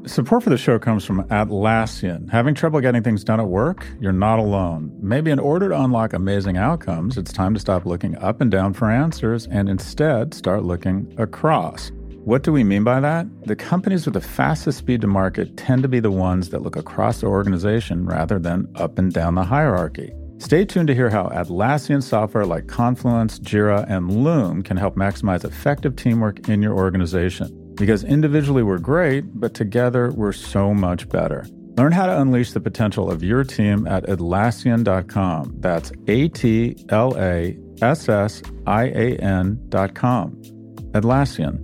Support for the show comes from Atlassian. Having trouble getting things done at work? You're not alone. Maybe in order to unlock amazing outcomes, it's time to stop looking up and down for answers and instead start looking across. What do we mean by that? The companies with the fastest speed to market tend to be the ones that look across the organization rather than up and down the hierarchy. Stay tuned to hear how Atlassian software like Confluence, Jira, and Loom can help maximize effective teamwork in your organization. Because individually we're great, but together we're so much better. Learn how to unleash the potential of your team at Atlassian.com. That's Atlassian.com. Atlassian.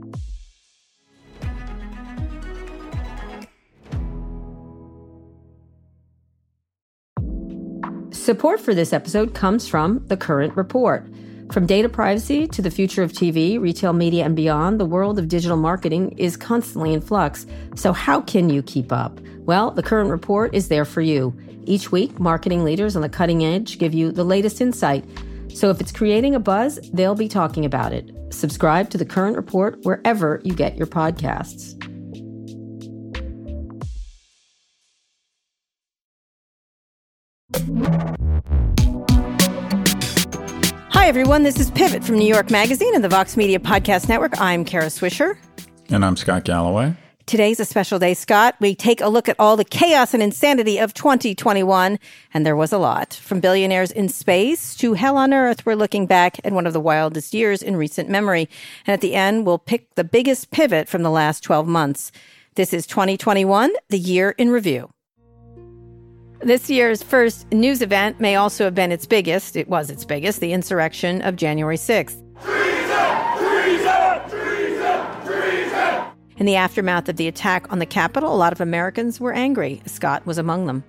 Support for this episode comes from The Current Report. From data privacy to the future of TV, retail media, and beyond, the world of digital marketing is constantly in flux. So how can you keep up? Well, The Current Report is there for you. Each week, marketing leaders on the cutting edge give you the latest insight. So if it's creating a buzz, they'll be talking about it. Subscribe to The Current Report wherever you get your podcasts. Hi, everyone. This is Pivot from New York Magazine and the Vox Media Podcast Network. I'm Kara Swisher. And I'm Scott Galloway. Today's a special day, Scott. We take a look at all the chaos and insanity of 2021, and there was a lot. From billionaires in space to hell on earth, we're looking back at one of the wildest years in recent memory. And at the end, we'll pick the biggest pivot from the last 12 months. This is 2021, the year in review. This year's first news event may also have been its biggest. It was its biggest, the insurrection of January 6th. Treason! Treason! Treason! Treason! In the aftermath of the attack on the Capitol, a lot of Americans were angry. Scott was among them.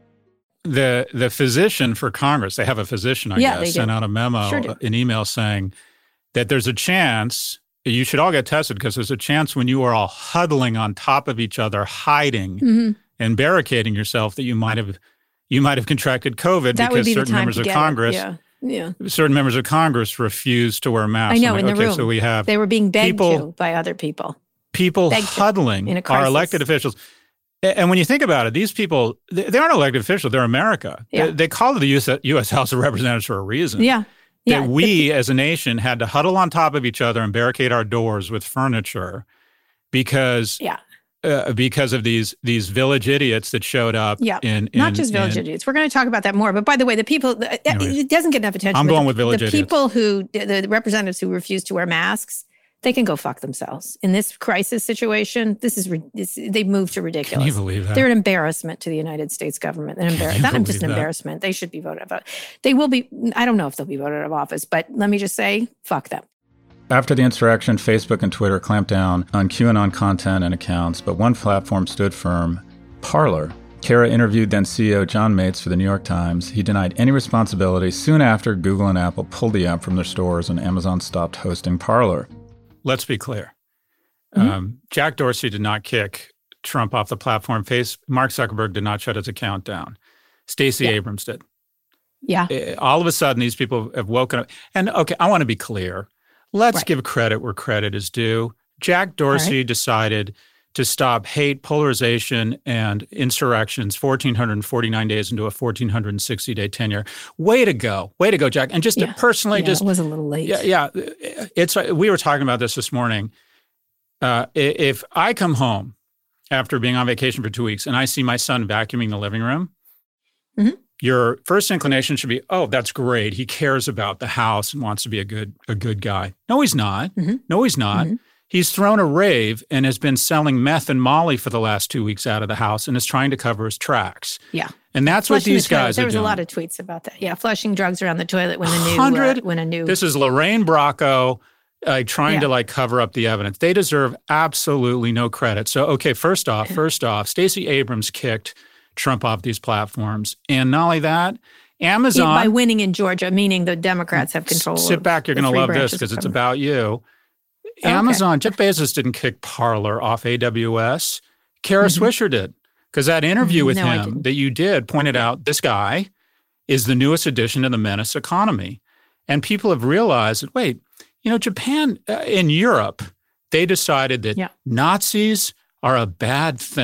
The physician for Congress, they have a physician, I guess, sent out a memo, an email saying that there's a chance, you should all get tested because there's a chance when you are all huddling on top of each other, hiding, and barricading yourself that you might have contracted COVID because certain members of Congress, certain members of Congress refused to wear masks. I know, in the room. So we have they were being begged to by other people. People huddling in a crisis. Are elected officials. And when you think about it, these people, they aren't elected officials. They're America. Yeah. They call it the U.S. House of Representatives for a reason. Yeah. That we as a nation had to huddle on top of each other and barricade our doors with furniture because of these village idiots that showed up. Yeah, not just village idiots. We're going to talk about that more. But by the way, the people, it doesn't get enough attention. I'm going with village idiots. The people the representatives who refuse to wear masks, they can go fuck themselves. In this crisis situation, they've moved to ridiculous. Can you believe that? They're an embarrassment to the United States government. Not just an embarrassment. They should be voted out. They will be, I don't know if they'll be voted out of office, but let me just say, fuck them. After the insurrection, Facebook and Twitter clamped down on QAnon content and accounts, but one platform stood firm, Parler. Kara interviewed then CEO John Mates for the New York Times. He denied any responsibility soon after Google and Apple pulled the app from their stores and Amazon stopped hosting Parler. Let's be clear. Jack Dorsey did not kick Trump off the platform. Mark Zuckerberg did not shut his account down. Stacey Abrams did. Yeah. All of a sudden, these people have woken up. And okay, I want to be clear. Let's give credit where credit is due. Jack Dorsey decided to stop hate, polarization, and insurrections 1,449 days into a 1,460-day tenure. Way to go. Way to go, Jack. And just personally, it was a little late. We were talking about this morning. If I come home after being on vacation for 2 weeks and I see my son vacuuming the living room, your first inclination should be, oh, that's great. He cares about the house and wants to be a good guy. No, he's not. No, he's not. He's thrown a rave and has been selling meth and Molly for the last 2 weeks out of the house and is trying to cover his tracks. Yeah. And that's what these guys are doing. There was a lot of tweets about that. Yeah, flushing drugs around the toilet when a new... This is Lorraine Bracco trying to cover up the evidence. They deserve absolutely no credit. So, okay, first off, Stacey Abrams kicked Trump off these platforms. And not only that, Amazon... By winning in Georgia, meaning the Democrats have control. Sit back, you're going to love this because it's about you. Amazon, Jeff Bezos didn't kick Parler off AWS. Kara Swisher did. Because that interview with him that you did pointed out this guy is the newest addition to the menace economy. And people have realized that, wait, Japan, in Europe, they decided that Nazis are a bad thing.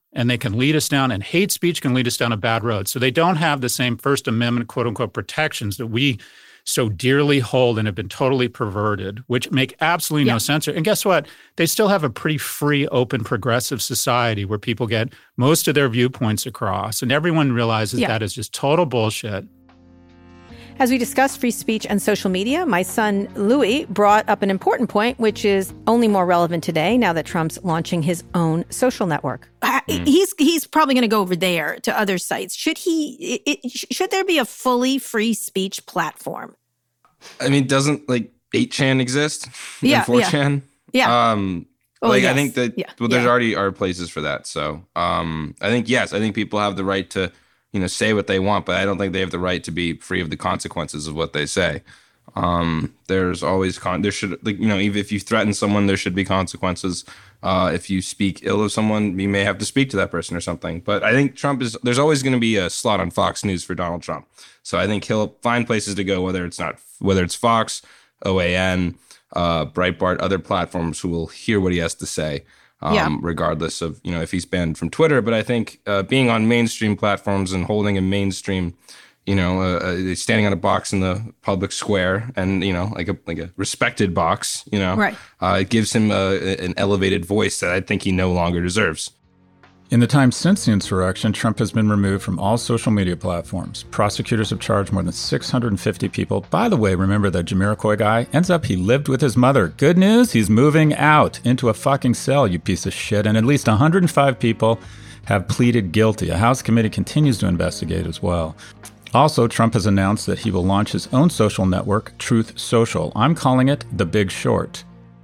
and they can lead us down, and hate speech can lead us down a bad road. So they don't have the same First Amendment, quote unquote, protections that we so dearly hold and have been totally perverted, which make absolutely no sense. And guess what? They still have a pretty free, open, progressive society where people get most of their viewpoints across, and everyone realizes that is just total bullshit. As we discussed free speech and social media, my son Louis brought up an important point, which is only more relevant today now that Trump's launching his own social network. He's probably going to go over there to other sites. Should there be a fully free speech platform? I mean, doesn't 8chan exist? Yeah, 4chan? Yeah. I think that there's already are places for that. So I think people have the right to say what they want, but I don't think they have the right to be free of the consequences of what they say. There's always there should even if you threaten someone, there should be consequences. If you speak ill of someone, you may have to speak to that person or something. But I think there's always going to be a slot on Fox News for Donald Trump. So I think he'll find places to go, whether it's Fox, OAN, Breitbart, other platforms who will hear what he has to say. Regardless of, if he's banned from Twitter. But I think being on mainstream platforms and holding a mainstream, standing on a box in the public square and, like a respected box, it gives him an elevated voice that I think he no longer deserves. In the time since the insurrection, Trump has been removed from all social media platforms. Prosecutors have charged more than 650 people. By the way, remember that Jamiroquai guy? Ends up he lived with his mother. Good news, he's moving out into a fucking cell, you piece of shit. And at least 105 people have pleaded guilty. A House committee continues to investigate as well. Also, Trump has announced that he will launch his own social network, Truth Social. I'm calling it The Big Short.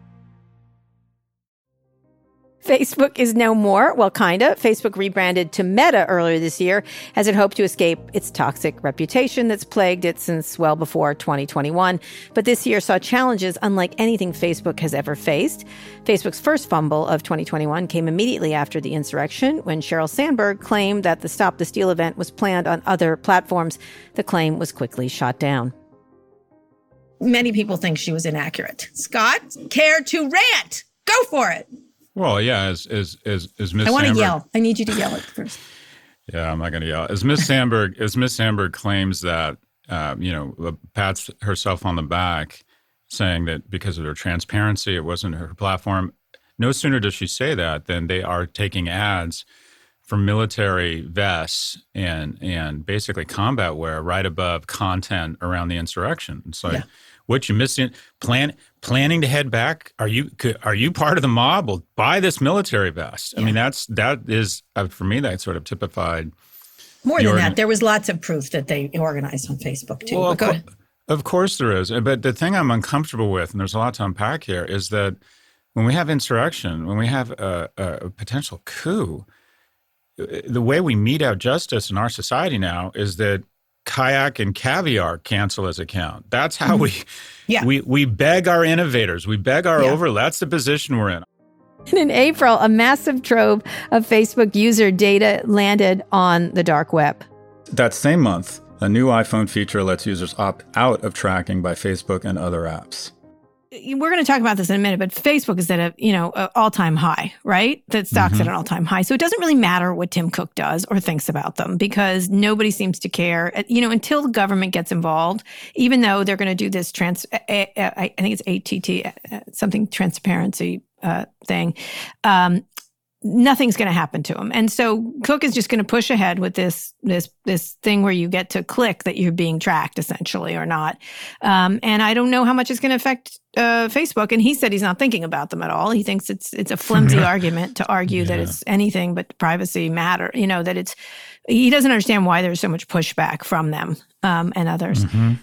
Facebook is no more. Well, kinda. Facebook rebranded to Meta earlier this year as it hoped to escape its toxic reputation that's plagued it since well before 2021. But this year saw challenges unlike anything Facebook has ever faced. Facebook's first fumble of 2021 came immediately after the insurrection when Sheryl Sandberg claimed that the Stop the Steal event was planned on other platforms. The claim was quickly shot down. Many people think she was inaccurate. Scott, care to rant? Go for it. Well, yeah, as Miss I want to yell. I need you to yell it first. Yeah, I'm not going to yell. As Miss Sandberg claims that, pats herself on the back, saying that because of her transparency, it wasn't her platform. No sooner does she say that than they are taking ads for military vests and basically combat wear right above content around the insurrection. It's like, what you missing? Planning to head back? Are you part of the mob? Well, buy this military vest. I mean, that is for me, that sort of typified. More than that, there was lots of proof that they organized on Facebook too. Well, of course there is. But the thing I'm uncomfortable with, and there's a lot to unpack here, is that when we have insurrection, when we have a potential coup, the way we mete out justice in our society now is that kayak and caviar cancel as account. That's how we beg our innovators. We beg our that's the position we're in. And in April, a massive trove of Facebook user data landed on the dark web. That same month, a new iPhone feature lets users opt out of tracking by Facebook and other apps. We're going to talk about this in a minute, but Facebook is at a all-time high, right? That stock's at an all-time high. So it doesn't really matter what Tim Cook does or thinks about them because nobody seems to care. Until the government gets involved, even though they're going to do this I think it's ATT, something transparency thing. Nothing's going to happen to him. And so Cook is just going to push ahead with this thing where you get to click that you're being tracked essentially or not. And I don't know how much it's going to affect Facebook. And he said he's not thinking about them at all. He thinks it's a flimsy argument to argue that it's anything but privacy matter, that he doesn't understand why there's so much pushback from them and others.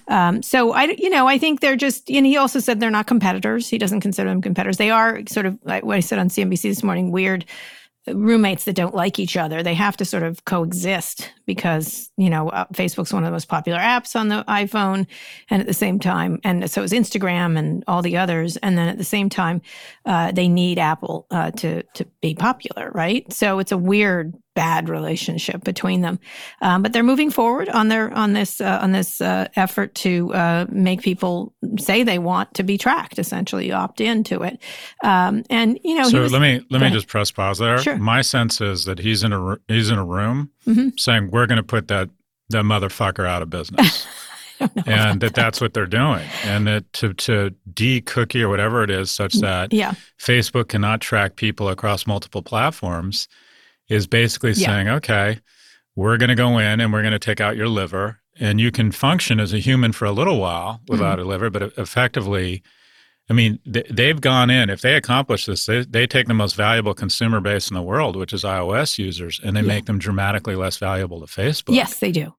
So I think they're just, and he also said they're not competitors. He doesn't consider them competitors. They are sort of like what I said on CNBC this morning, weird roommates that don't like each other. They have to sort of coexist because, Facebook's one of the most popular apps on the iPhone. And at the same time, and so is Instagram and all the others. And then at the same time, they need Apple to be popular, right? So it's a weird bad relationship between them. But they're moving forward on this effort to make people say they want to be tracked, essentially opt into it. And so let me just press pause there. Sure. My sense is that he's in a room saying we're going to put that motherfucker out of business. And that's what they're doing. And that to de-cookie or whatever it is such that Facebook cannot track people across multiple platforms is basically saying, okay, we're going to go in and we're going to take out your liver and you can function as a human for a little while without a liver, but effectively, I mean, they've gone in. If they accomplish this, they take the most valuable consumer base in the world, which is iOS users, and they make them dramatically less valuable to Facebook. Yes, they do.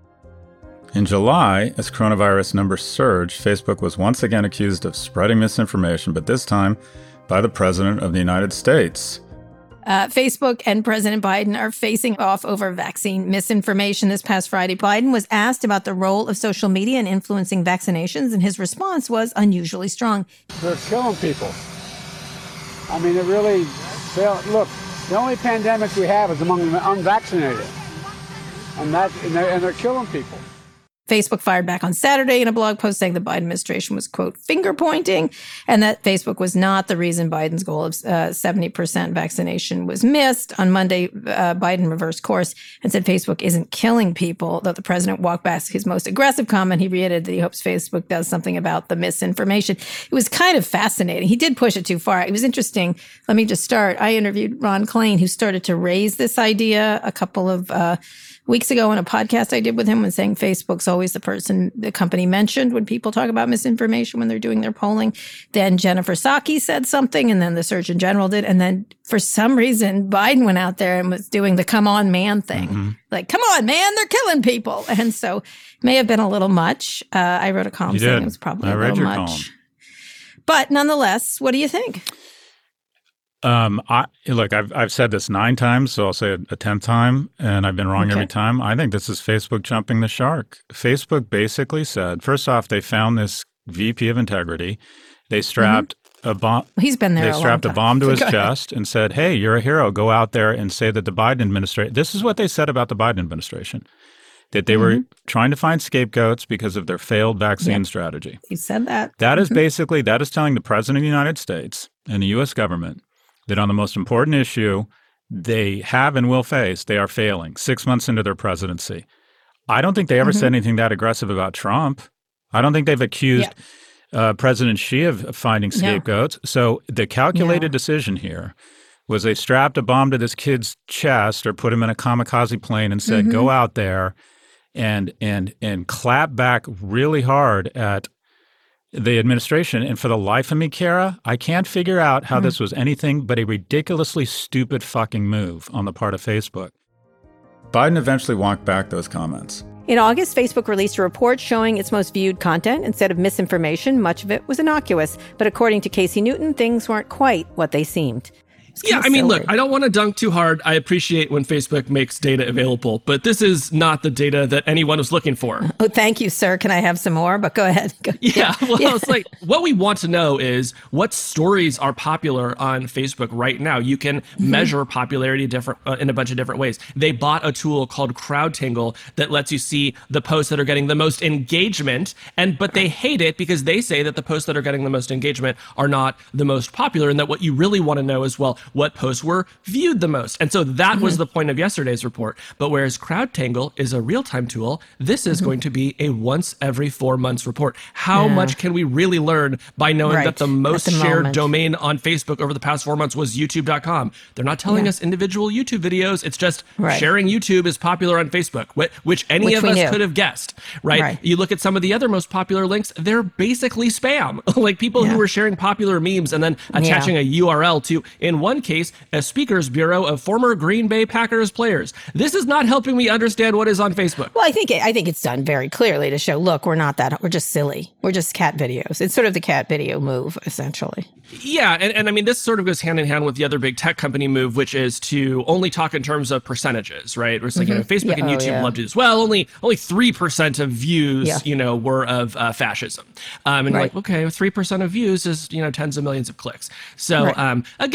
In July, as coronavirus numbers surged, Facebook was once again accused of spreading misinformation, but this time by the President of the United States. Facebook and President Biden are facing off over vaccine misinformation. This past Friday, Biden was asked about the role of social media in influencing vaccinations, and his response was unusually strong. They're killing people. I mean, it really, look, the only pandemic we have is among the unvaccinated, and they're killing people. Facebook fired back on Saturday in a blog post saying the Biden administration was, quote, finger pointing, and that Facebook was not the reason Biden's goal of 70% vaccination was missed. On Monday, Biden reversed course and said Facebook isn't killing people, though the president walked back his most aggressive comment. He reiterated that he hopes Facebook does something about the misinformation. It was kind of fascinating. He did push it too far. It was interesting. Let me just start. I interviewed Ron Klain, who started to raise this idea a couple of weeks ago on a podcast I did with him, when saying Facebook's always the company mentioned when people talk about misinformation when they're doing their polling. Then Jennifer Psaki said something, and then the Surgeon General did. And then for some reason, Biden went out there and was doing the come on man thing. Like, come on, man, they're killing people. And so it may have been a little much. I wrote a column saying it was probably a little much. Column. But nonetheless, what do you think? I've said this 9 times, so I'll say it a 10th time, and I've been wrong every time. I think this is Facebook jumping the shark. Facebook basically said, first off, they found this VP of integrity. They strapped a bomb. He's been there. They strapped a bomb to his chest and said, "Hey, you're a hero. Go out there and say that the Biden administration." This is what they said about the Biden administration: that they were trying to find scapegoats because of their failed vaccine strategy. He said that. That is that is telling the President of the United States and the U.S. government that on the most important issue they have and will face, they are failing 6 months into their presidency. I don't think they ever said anything that aggressive about Trump. I don't think they've accused President Xi of finding scapegoats. So the calculated decision here was they strapped a bomb to this kid's chest or put him in a kamikaze plane and said, go out there and clap back really hard at the administration. And for the life of me, Kara, I can't figure out how this was anything but a ridiculously stupid fucking move on the part of Facebook. Biden eventually walked back those comments. In August, Facebook released a report showing its most viewed content. Instead of misinformation, much of it was innocuous. But according to Casey Newton, things weren't quite what they seemed. Yeah, I mean, look, I don't want to dunk too hard. I appreciate when Facebook makes data available, but this is not the data that anyone was looking for. Oh, thank you, sir. Can I have some more? But go ahead. It's like what we want to know is what stories are popular on Facebook right now. You can measure popularity in a bunch of different ways. They bought a tool called CrowdTangle that lets you see the posts that are getting the most engagement, but they hate it because they say that the posts that are getting the most engagement are not the most popular, and that what you really want to know is, well, what posts were viewed the most. And so that was the point of yesterday's report. But whereas CrowdTangle is a real-time tool, this is going to be a once every 4 months report. How much can we really learn by knowing that the most shared domain on Facebook over the past 4 months was youtube.com? They're not telling us individual YouTube videos. It's just sharing YouTube is popular on Facebook, which any of us could have guessed, right? You look at some of the other most popular links, they're basically spam. Like people who were sharing popular memes and then attaching a URL to, in one case, a speakers bureau of former Green Bay Packers players. This is not helping me understand what is on Facebook. Well, I think it's done very clearly to show, look, we're just silly. We're just cat videos. It's sort of the cat video move, essentially. Yeah, and I mean, this sort of goes hand in hand with the other big tech company move, which is to only talk in terms of percentages, right? Where it's like, Facebook and YouTube love to do this. Well, only 3% of views, were of fascism. And you're like, okay, 3% of views is, tens of millions of clicks. So again,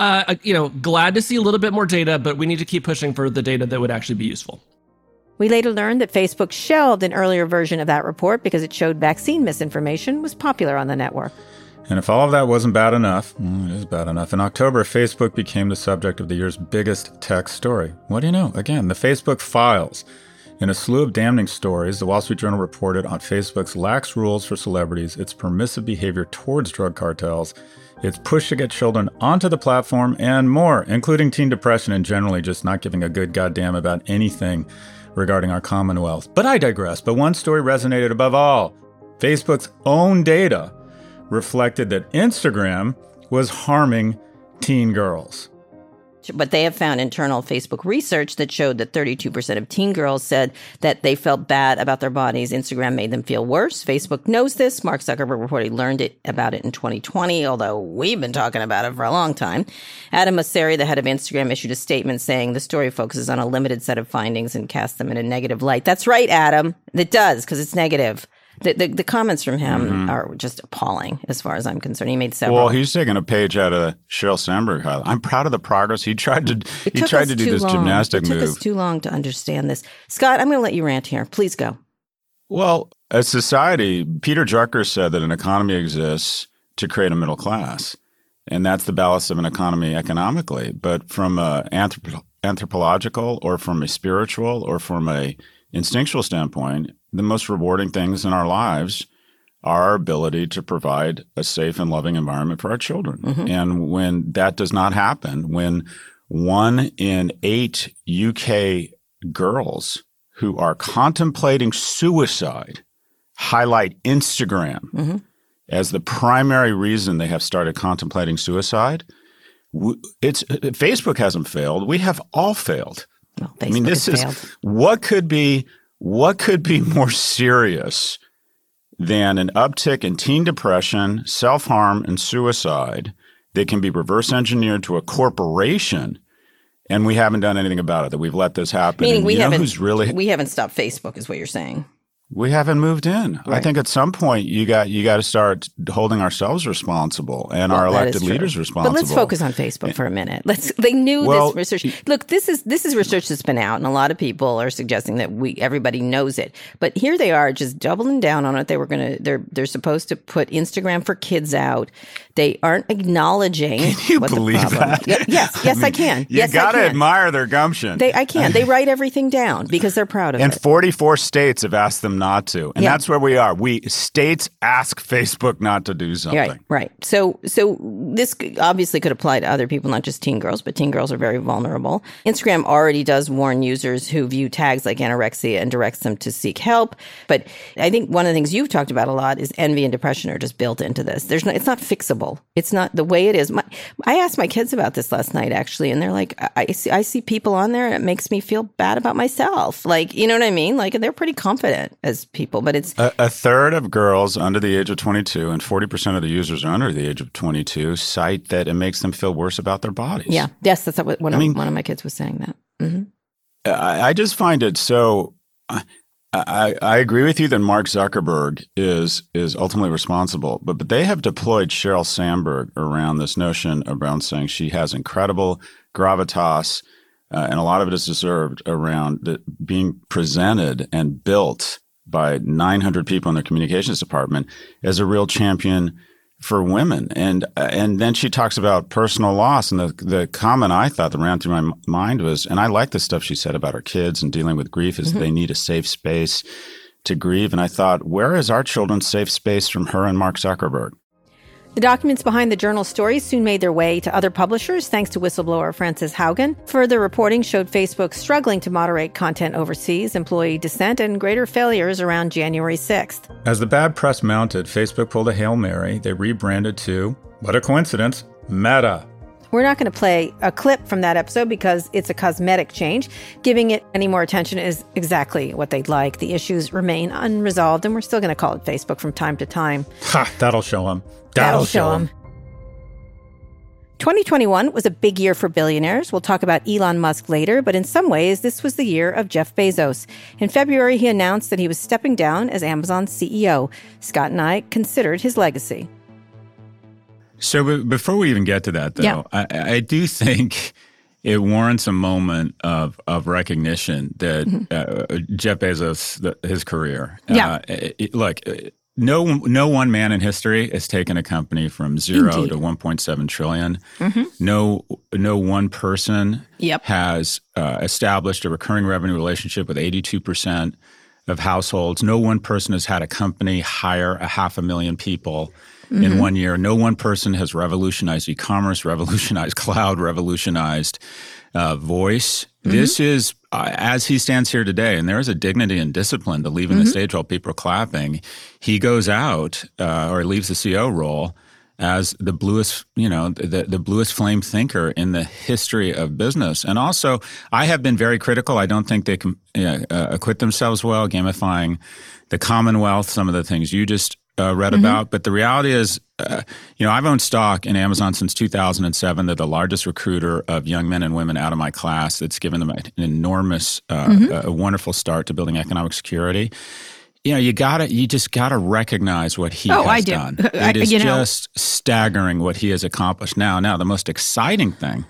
glad to see a little bit more data, but we need to keep pushing for the data that would actually be useful. We later learned that Facebook shelved an earlier version of that report because it showed vaccine misinformation was popular on the network. And if all of that wasn't bad enough, it is bad enough. In October, Facebook became the subject of the year's biggest tech story. What do you know? Again, the Facebook files. In a slew of damning stories, the Wall Street Journal reported on Facebook's lax rules for celebrities, its permissive behavior towards drug cartels, its push to get children onto the platform, and more, including teen depression and generally just not giving a good goddamn about anything regarding our Commonwealth. But I digress. But one story resonated above all. Facebook's own data reflected that Instagram was harming teen girls. But they have found internal Facebook research that showed that 32% of teen girls said that they felt bad about their bodies. Instagram made them feel worse. Facebook knows this. Mark Zuckerberg reportedly learned about it in 2020, although we've been talking about it for a long time. Adam Mosseri, the head of Instagram, issued a statement saying the story focuses on a limited set of findings and casts them in a negative light. That's right, Adam. It does, because it's negative. The comments from him are just appalling as far as I'm concerned. He made several. Well, he's taking a page out of Sheryl Sandberg. I'm proud of the progress. He tried to do this gymnastic move. It took us too long to understand this. Scott, I'm going to let you rant here. Please go. Well, as society, Peter Drucker said that an economy exists to create a middle class. And that's the ballast of an economy economically. But from an anthropological or from a spiritual or from a instinctual standpoint, the most rewarding things in our lives are our ability to provide a safe and loving environment for our children. Mm-hmm. And when that does not happen, when 1 in 8 UK girls who are contemplating suicide highlight Instagram as the primary reason they have started contemplating suicide, Facebook hasn't failed. We have all failed. Well, Facebook what could be more serious than an uptick in teen depression, self-harm, and suicide that can be reverse engineered to a corporation, and we haven't done anything about it, that we've let this happen? Meaning we haven't stopped Facebook is what you're saying. We haven't moved in. Right. I think at some point you got to start holding ourselves responsible and our elected leaders responsible. But let's focus on Facebook for a minute. They knew this research. Look, this is research that's been out, and a lot of people are suggesting that everybody knows it. But here they are, just doubling down on it. They're supposed to put Instagram for kids out. They aren't acknowledging. Can you believe that? Yes, I can. You got to admire their gumption. I can. They write everything down because they're proud of it. And 44 states have asked them not to. And that's where we are. States ask Facebook not to do something. Right. So this obviously could apply to other people, not just teen girls, but teen girls are very vulnerable. Instagram already does warn users who view tags like anorexia and directs them to seek help. But I think one of the things you've talked about a lot is envy and depression are just built into this. It's not fixable. It's not the way it is. I asked my kids about this last night, actually, and they're like, I see people on there and it makes me feel bad about myself. Like, you know what I mean? Like, they're pretty confident as people, but it's a third of girls under the age of 22 and 40% of the users under the age of 22 cite that it makes them feel worse about their bodies. Yeah. Yes, that's what one of my kids was saying that. Mm-hmm. I just find it so. I agree with you that Mark Zuckerberg is ultimately responsible, but they have deployed Sheryl Sandberg around this notion around saying she has incredible gravitas, and a lot of it is deserved around being presented and built by 900 people in their communications department as a real champion for women. And then she talks about personal loss. And the comment I thought that ran through my mind was, and I like the stuff she said about her kids and dealing with grief, is they need a safe space to grieve. And I thought, where is our children's safe space from her and Mark Zuckerberg? The documents behind the journal's stories soon made their way to other publishers, thanks to whistleblower Frances Haugen. Further reporting showed Facebook struggling to moderate content overseas, employee dissent, and greater failures around January 6th. As the bad press mounted, Facebook pulled a Hail Mary. They rebranded to, what a coincidence, Meta. We're not going to play a clip from that episode because it's a cosmetic change. Giving it any more attention is exactly what they'd like. The issues remain unresolved, and we're still going to call it Facebook from time to time. Ha! That'll show them. That'll show them. 2021 was a big year for billionaires. We'll talk about Elon Musk later, but in some ways, this was the year of Jeff Bezos. In February, he announced that he was stepping down as Amazon's CEO. Scott and I considered his legacy. So before we even get to that, though, I do think it warrants a moment of recognition that Jeff Bezos, his career. Look, no one man in history has taken a company from zero to 1.7 trillion. No one person has established a recurring revenue relationship with 82% of households. No one person has had a company hire 500,000 people in 1 year. No one person has revolutionized e-commerce, revolutionized cloud, revolutionized voice. This is, as he stands here today, and there is a dignity and discipline to leaving the stage while people are clapping. He goes out or leaves the CEO role as the bluest, the bluest flame thinker in the history of business. And also, I have been very critical. I don't think they can acquit themselves well, gamifying the Commonwealth, some of the things you just read about. But the reality is, I've owned stock in Amazon since 2007. They're the largest recruiter of young men and women out of my class. It's given them an enormous, a wonderful start to building economic security. You just gotta recognize what he has done. It is just staggering what he has accomplished now. The most exciting thing,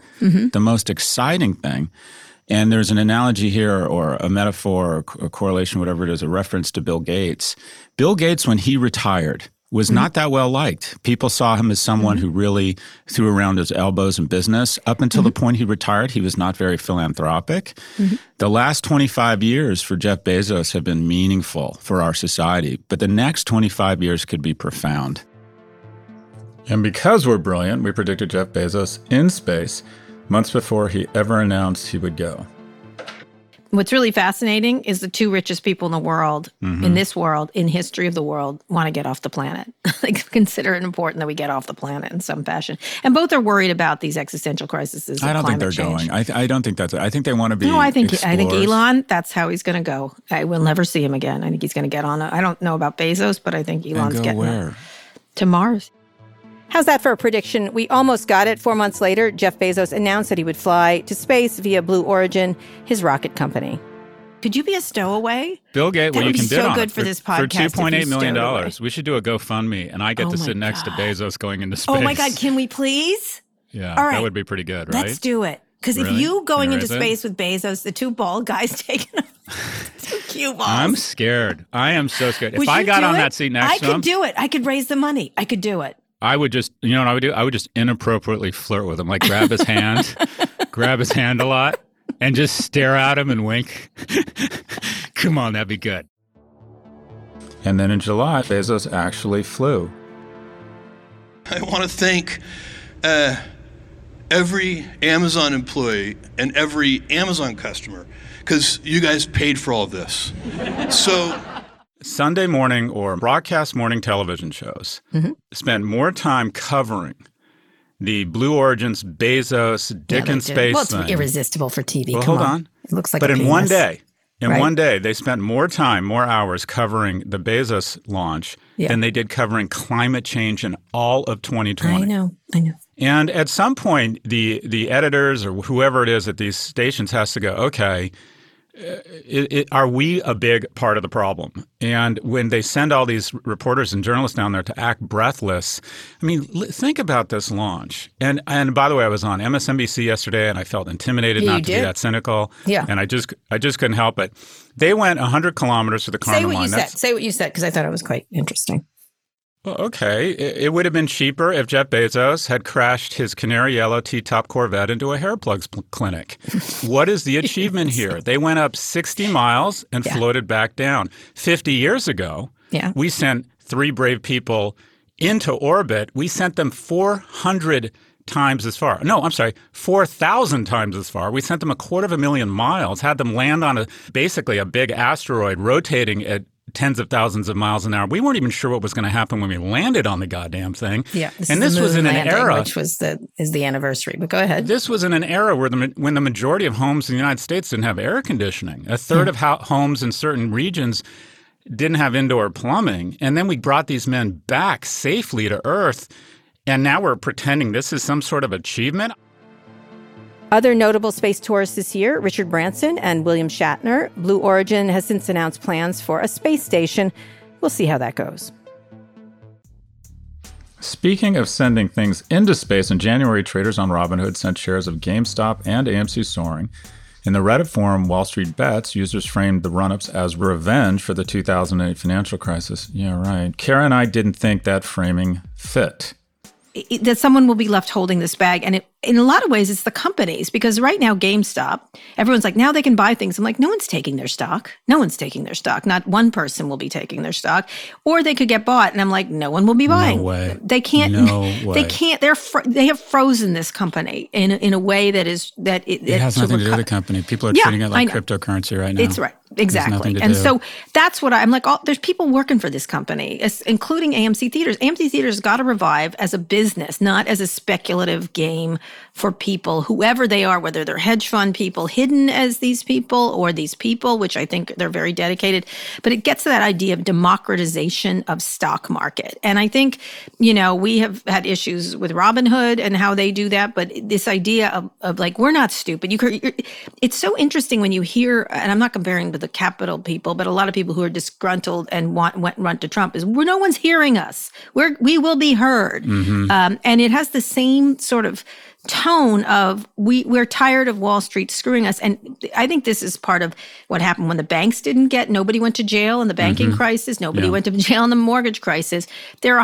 and there's an analogy here or a metaphor or a correlation, whatever it is, a reference to Bill Gates. Bill Gates, when he retired, was not that well liked. People saw him as someone who really threw around his elbows in business. Up until the point he retired, he was not very philanthropic. The last 25 years for Jeff Bezos have been meaningful for our society, but the next 25 years could be profound. And because we're brilliant, we predicted Jeff Bezos in space months before he ever announced he would go. What's really fascinating is the two richest people in the world, in this world, in history of the world, want to get off the planet. They consider it important that we get off the planet in some fashion. And both are worried about these existential crises. I don't think they're change. going. I don't think that's it. I think they want to be I think explorers. Elon, that's how he's going to go. I will never see him again. I think he's going to get on. I don't know about Bezos, but I think Elon's getting to Mars. How's that for a prediction? We almost got it. 4 months later, Jeff Bezos announced that he would fly to space via Blue Origin, his rocket company. Could you be a stowaway? Bill Gates, that well, you can bid so on good it. For this podcast. For $2.8 million. We should do a GoFundMe, and I get to sit next to Bezos going into space. Oh, my God. Can we please? Yeah, all right. That would be pretty good, right? Let's do it. Because if you going into space with Bezos, the two bald guys taking two cue balls. I'm scared. I am so scared. If I got on that seat next to him. I could do it. I could raise the money. I could do it. I would just, you know what I would do? I would just inappropriately flirt with him, like grab his hand, a lot, and just stare at him and wink. Come on, that'd be good. And then in July, Bezos actually flew. I want to thank every Amazon employee and every Amazon customer because you guys paid for all of this. So Sunday morning or broadcast morning television shows spent more time covering the Blue Origin's Bezos Dick in space Well, it's thing. Irresistible for TV. Well, Come hold on. It looks like but a in penis. one day, one day, they spent more hours covering the Bezos launch than they did covering climate change in all of 2020. I know. And at some point, the editors or whoever it is at these stations has to go, okay, are we a big part of the problem? And when they send all these reporters and journalists down there to act breathless, I mean, think about this launch. And by the way, I was on MSNBC yesterday, and I felt intimidated not to be that cynical. Yeah. And I just couldn't help it. They went 100 kilometers to the Kármán line. Say what you said, because I thought it was quite interesting. Well, okay. It would have been cheaper if Jeff Bezos had crashed his canary yellow T-top Corvette into a hair plugs clinic. What is the achievement here? They went up 60 miles and floated back down. 50 years ago, we sent 3 brave people into orbit. We sent them 400 times as far. No, I'm sorry, 4,000 times as far. We sent them 250,000 miles, had them land on basically a big asteroid rotating at tens of thousands of miles an hour. We weren't even sure what was going to happen when we landed on the goddamn thing. Yeah, this was in an era, which is the anniversary. But go ahead. This was in an era when the majority of homes in the United States didn't have air conditioning. A third of homes in certain regions didn't have indoor plumbing. And then we brought these men back safely to Earth, and now we're pretending this is some sort of achievement. Other notable space tourists this year, Richard Branson and William Shatner. Blue Origin has since announced plans for a space station. We'll see how that goes. Speaking of sending things into space, in January, traders on Robinhood sent shares of GameStop and AMC soaring. In the Reddit forum Wall Street Bets, users framed the run-ups as revenge for the 2008 financial crisis. Yeah, right. Kara and I didn't think that framing fit. That someone will be left holding this bag. And in a lot of ways, it's the companies, because right now, GameStop, everyone's like, now they can buy things. I'm like, no one's taking their stock. No one's taking their stock. Not one person will be taking their stock, or they could get bought. And I'm like, no one will be buying. No way. They can't. No way. They can't. They have frozen this company in a way that is that it has nothing to do with the company. People are treating it like cryptocurrency right now. It's right. Exactly. And so that's what I'm like, there's people working for this company, including AMC Theaters. AMC Theaters got to revive as a business, not as a speculative game for people, whoever they are, whether they're hedge fund people hidden as these people or these people, which I think they're very dedicated. But it gets to that idea of democratization of stock market. And I think, we have had issues with Robinhood and how they do that. But this idea of like, we're not stupid. It's so interesting when you hear, and I'm not comparing with the Capitol people, but a lot of people who are disgruntled and run to Trump, is no one's hearing us. We will be heard. Mm-hmm. And it has the same sort of tone of we're tired of Wall Street screwing us. And I think this is part of what happened when the banks nobody went to jail in the banking crisis. Nobody went to jail in the mortgage crisis. They're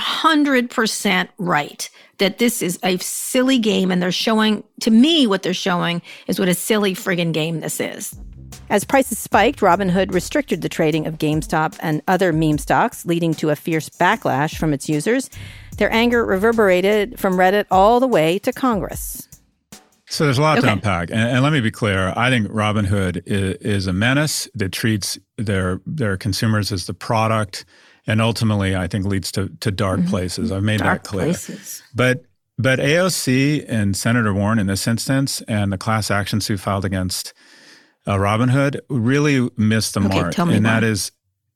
100% right that this is a silly game. And they're showing, to me, what they're showing is what a silly friggin' game this is. As prices spiked, Robinhood restricted the trading of GameStop and other meme stocks, leading to a fierce backlash from its users. Their anger reverberated from Reddit all the way to Congress. So there's a lot to unpack. And let me be clear. I think Robinhood is a menace that treats their consumers as the product, and ultimately, I think, leads to dark places. I've made that clear. Places. But AOC and Senator Warren in this instance, and the class action suit filed against Robinhood, really missed the mark. Tell me and why. That is,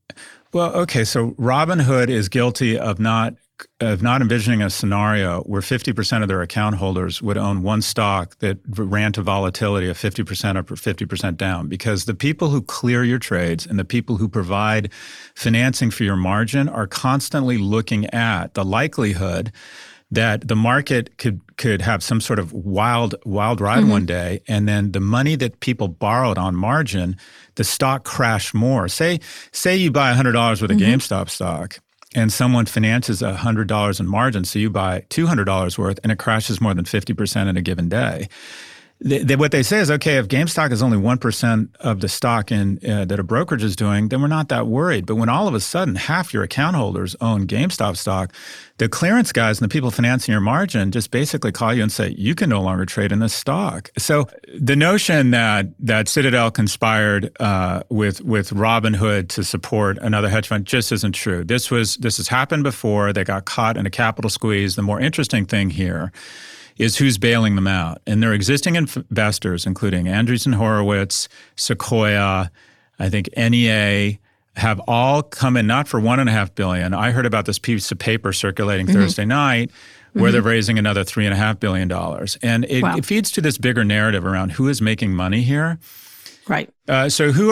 so Robinhood is guilty of not envisioning a scenario where 50% of their account holders would own one stock that ran to volatility of 50% up or 50% down, because the people who clear your trades and the people who provide financing for your margin are constantly looking at the likelihood that the market could have some sort of wild ride one day, and then the money that people borrowed on margin, the stock crashed more. Say you buy $100 worth of GameStop stock, and someone finances $100 in margin, so you buy $200 worth, and it crashes more than 50% in a given day. What they say is, okay, if GameStop is only 1% of the stock that a brokerage is doing, then we're not that worried. But when all of a sudden half your account holders own GameStop stock, the clearance guys and the people financing your margin just basically call you and say, you can no longer trade in this stock. So the notion that Citadel conspired with Robinhood to support another hedge fund just isn't true. This has happened before. They got caught in a capital squeeze. The more interesting thing here is who's bailing them out. And their existing investors, including Andreessen Horowitz, Sequoia, I think NEA, have all come in, not for $1.5 billion. I heard about this piece of paper circulating Thursday night where they're raising another $3.5 billion. And it feeds to this bigger narrative around who is making money here. Right. So who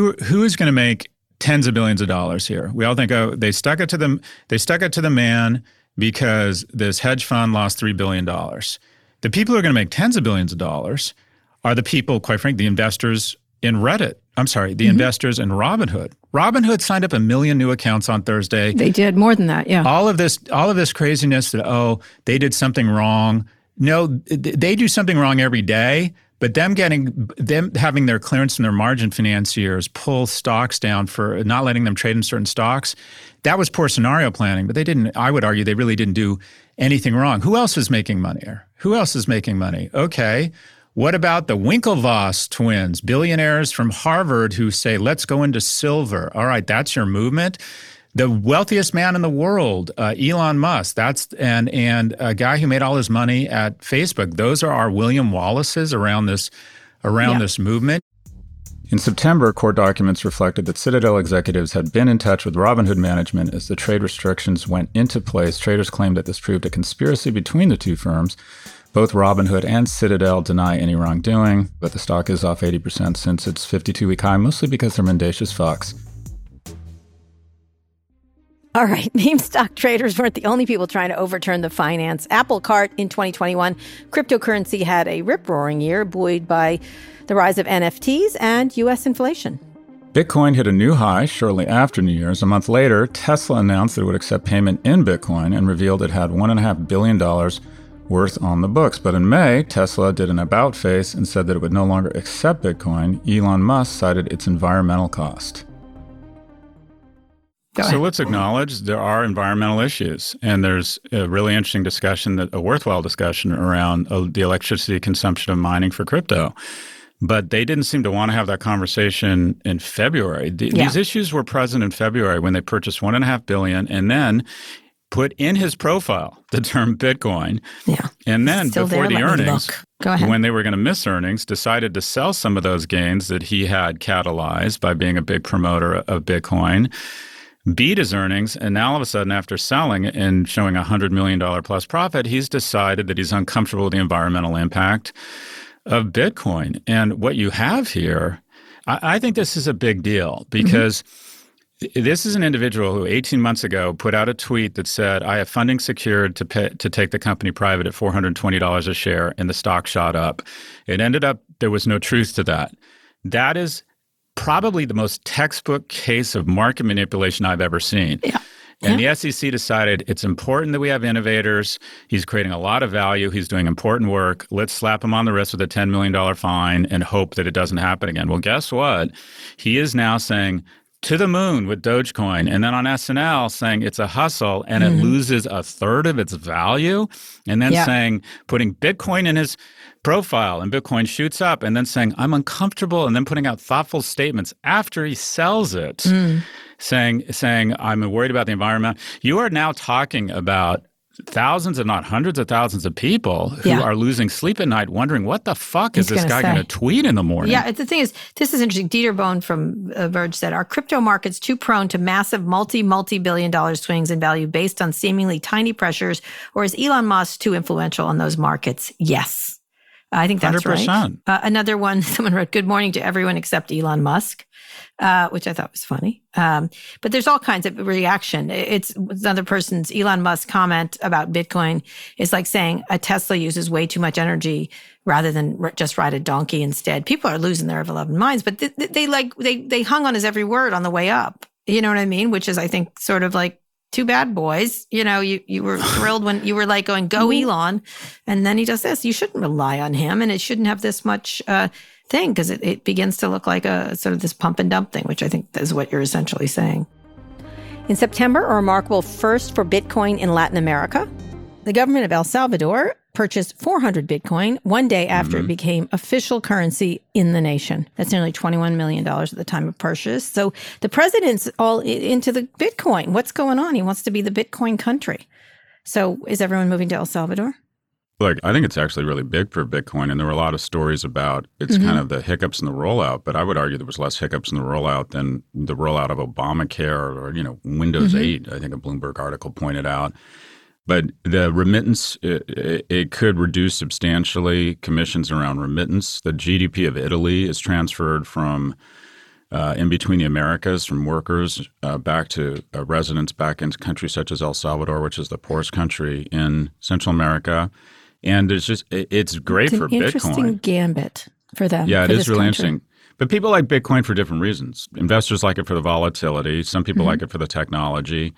is going to make tens of billions of dollars here? We all think, they stuck it to the man because this hedge fund lost $3 billion. The people who are going to make tens of billions of dollars are the people, quite frankly, the investors in Reddit. I'm sorry, the investors in Robinhood. Robinhood signed up 1 million new accounts on Thursday. They did more than that, yeah. All of this craziness that, they did something wrong. No, they do something wrong every day. But them having their clearance and their margin financiers pull stocks down for not letting them trade in certain stocks, that was poor scenario planning. But I would argue they really didn't do anything wrong. Who else is making money here? Who else is making money? Okay, what about the Winklevoss twins, billionaires from Harvard who say, let's go into silver? All right, that's your movement. The wealthiest man in the world, Elon Musk, and a guy who made all his money at Facebook. Those are our William Wallaces around this movement. In September, court documents reflected that Citadel executives had been in touch with Robinhood management as the trade restrictions went into place. Traders claimed that this proved a conspiracy between the two firms. Both Robinhood and Citadel deny any wrongdoing, but the stock is off 80% since its 52-week high, mostly because they're mendacious fucks. All right, meme stock traders weren't the only people trying to overturn the finance apple cart in 2021. Cryptocurrency had a rip-roaring year, buoyed by the rise of NFTs and U.S. inflation. Bitcoin hit a new high shortly after New Year's. A month later, Tesla announced that it would accept payment in Bitcoin and revealed it had $1.5 billion worth on the books. But in May, Tesla did an about-face and said that it would no longer accept Bitcoin. Elon Musk cited its environmental cost. So let's acknowledge there are environmental issues, and there's a really interesting discussion, a worthwhile discussion around the electricity consumption of mining for crypto. But they didn't seem to want to have that conversation in February. These issues were present in February when they purchased $1.5 billion and then put in his profile the term Bitcoin. Yeah. And then Still before there, the earnings, when they were going to miss earnings, decided to sell some of those gains that he had catalyzed by being a big promoter of Bitcoin, beat his earnings, and now all of a sudden, after selling and showing $100 million plus profit, he's decided that he's uncomfortable with the environmental impact of Bitcoin. And what you have here, I think this is a big deal because this is an individual who 18 months ago put out a tweet that said, I have funding secured to take the company private at $420 a share, and the stock shot up. It ended up, there was no truth to that. That is probably the most textbook case of market manipulation I've ever seen. Yeah. And the SEC decided it's important that we have innovators. He's creating a lot of value. He's doing important work. Let's slap him on the wrist with a $10 million fine and hope that it doesn't happen again. Well, guess what? He is now saying to the moon with Dogecoin, and then on SNL saying it's a hustle and it loses a third of its value, and then saying, putting Bitcoin in his profile and Bitcoin shoots up, and then saying, I'm uncomfortable, and then putting out thoughtful statements after he sells it, saying, I'm worried about the environment. You are now talking about thousands, if not hundreds of thousands of people who are losing sleep at night wondering, what the fuck is this guy going to tweet in the morning? Yeah, the thing is, this is interesting. Dieter Bohn from Verge said, are crypto markets too prone to massive multi-billion dollar swings in value based on seemingly tiny pressures, or is Elon Musk too influential on those markets? Yes. I think that's 100%. Right. Another one, someone wrote, good morning to everyone except Elon Musk, which I thought was funny. But there's all kinds of reaction. It's another person's Elon Musk comment about Bitcoin is like saying a Tesla uses way too much energy rather than just ride a donkey instead. People are losing their ever-loving minds, but they hung on his every word on the way up. You know what I mean? Which is, I think, sort of like, too bad, boys. You know, you were thrilled when you were like going, go Elon. And then he does this. You shouldn't rely on him. And it shouldn't have this much thing because it begins to look like a sort of this pump and dump thing, which I think is what you're essentially saying. In September, a remarkable first for Bitcoin in Latin America. The government of El Salvador purchased 400 Bitcoin one day after it became official currency in the nation. That's nearly $21 million at the time of purchase. So the president's all into the Bitcoin. What's going on? He wants to be the Bitcoin country. So is everyone moving to El Salvador? Look, I think it's actually really big for Bitcoin, and there were a lot of stories about its kind of the hiccups in the rollout, but I would argue there was less hiccups in the rollout than the rollout of Obamacare or Windows 8, I think a Bloomberg article pointed out. But the remittance, it could reduce substantially commissions around remittance. The GDP of Italy is transferred from in between the Americas, from workers back to residents back into countries such as El Salvador, which is the poorest country in Central America. And it's great for Bitcoin. It's an interesting gambit for them. Yeah, it is really interesting. But people like Bitcoin for different reasons. Investors like it for the volatility. Some people like it for the technology.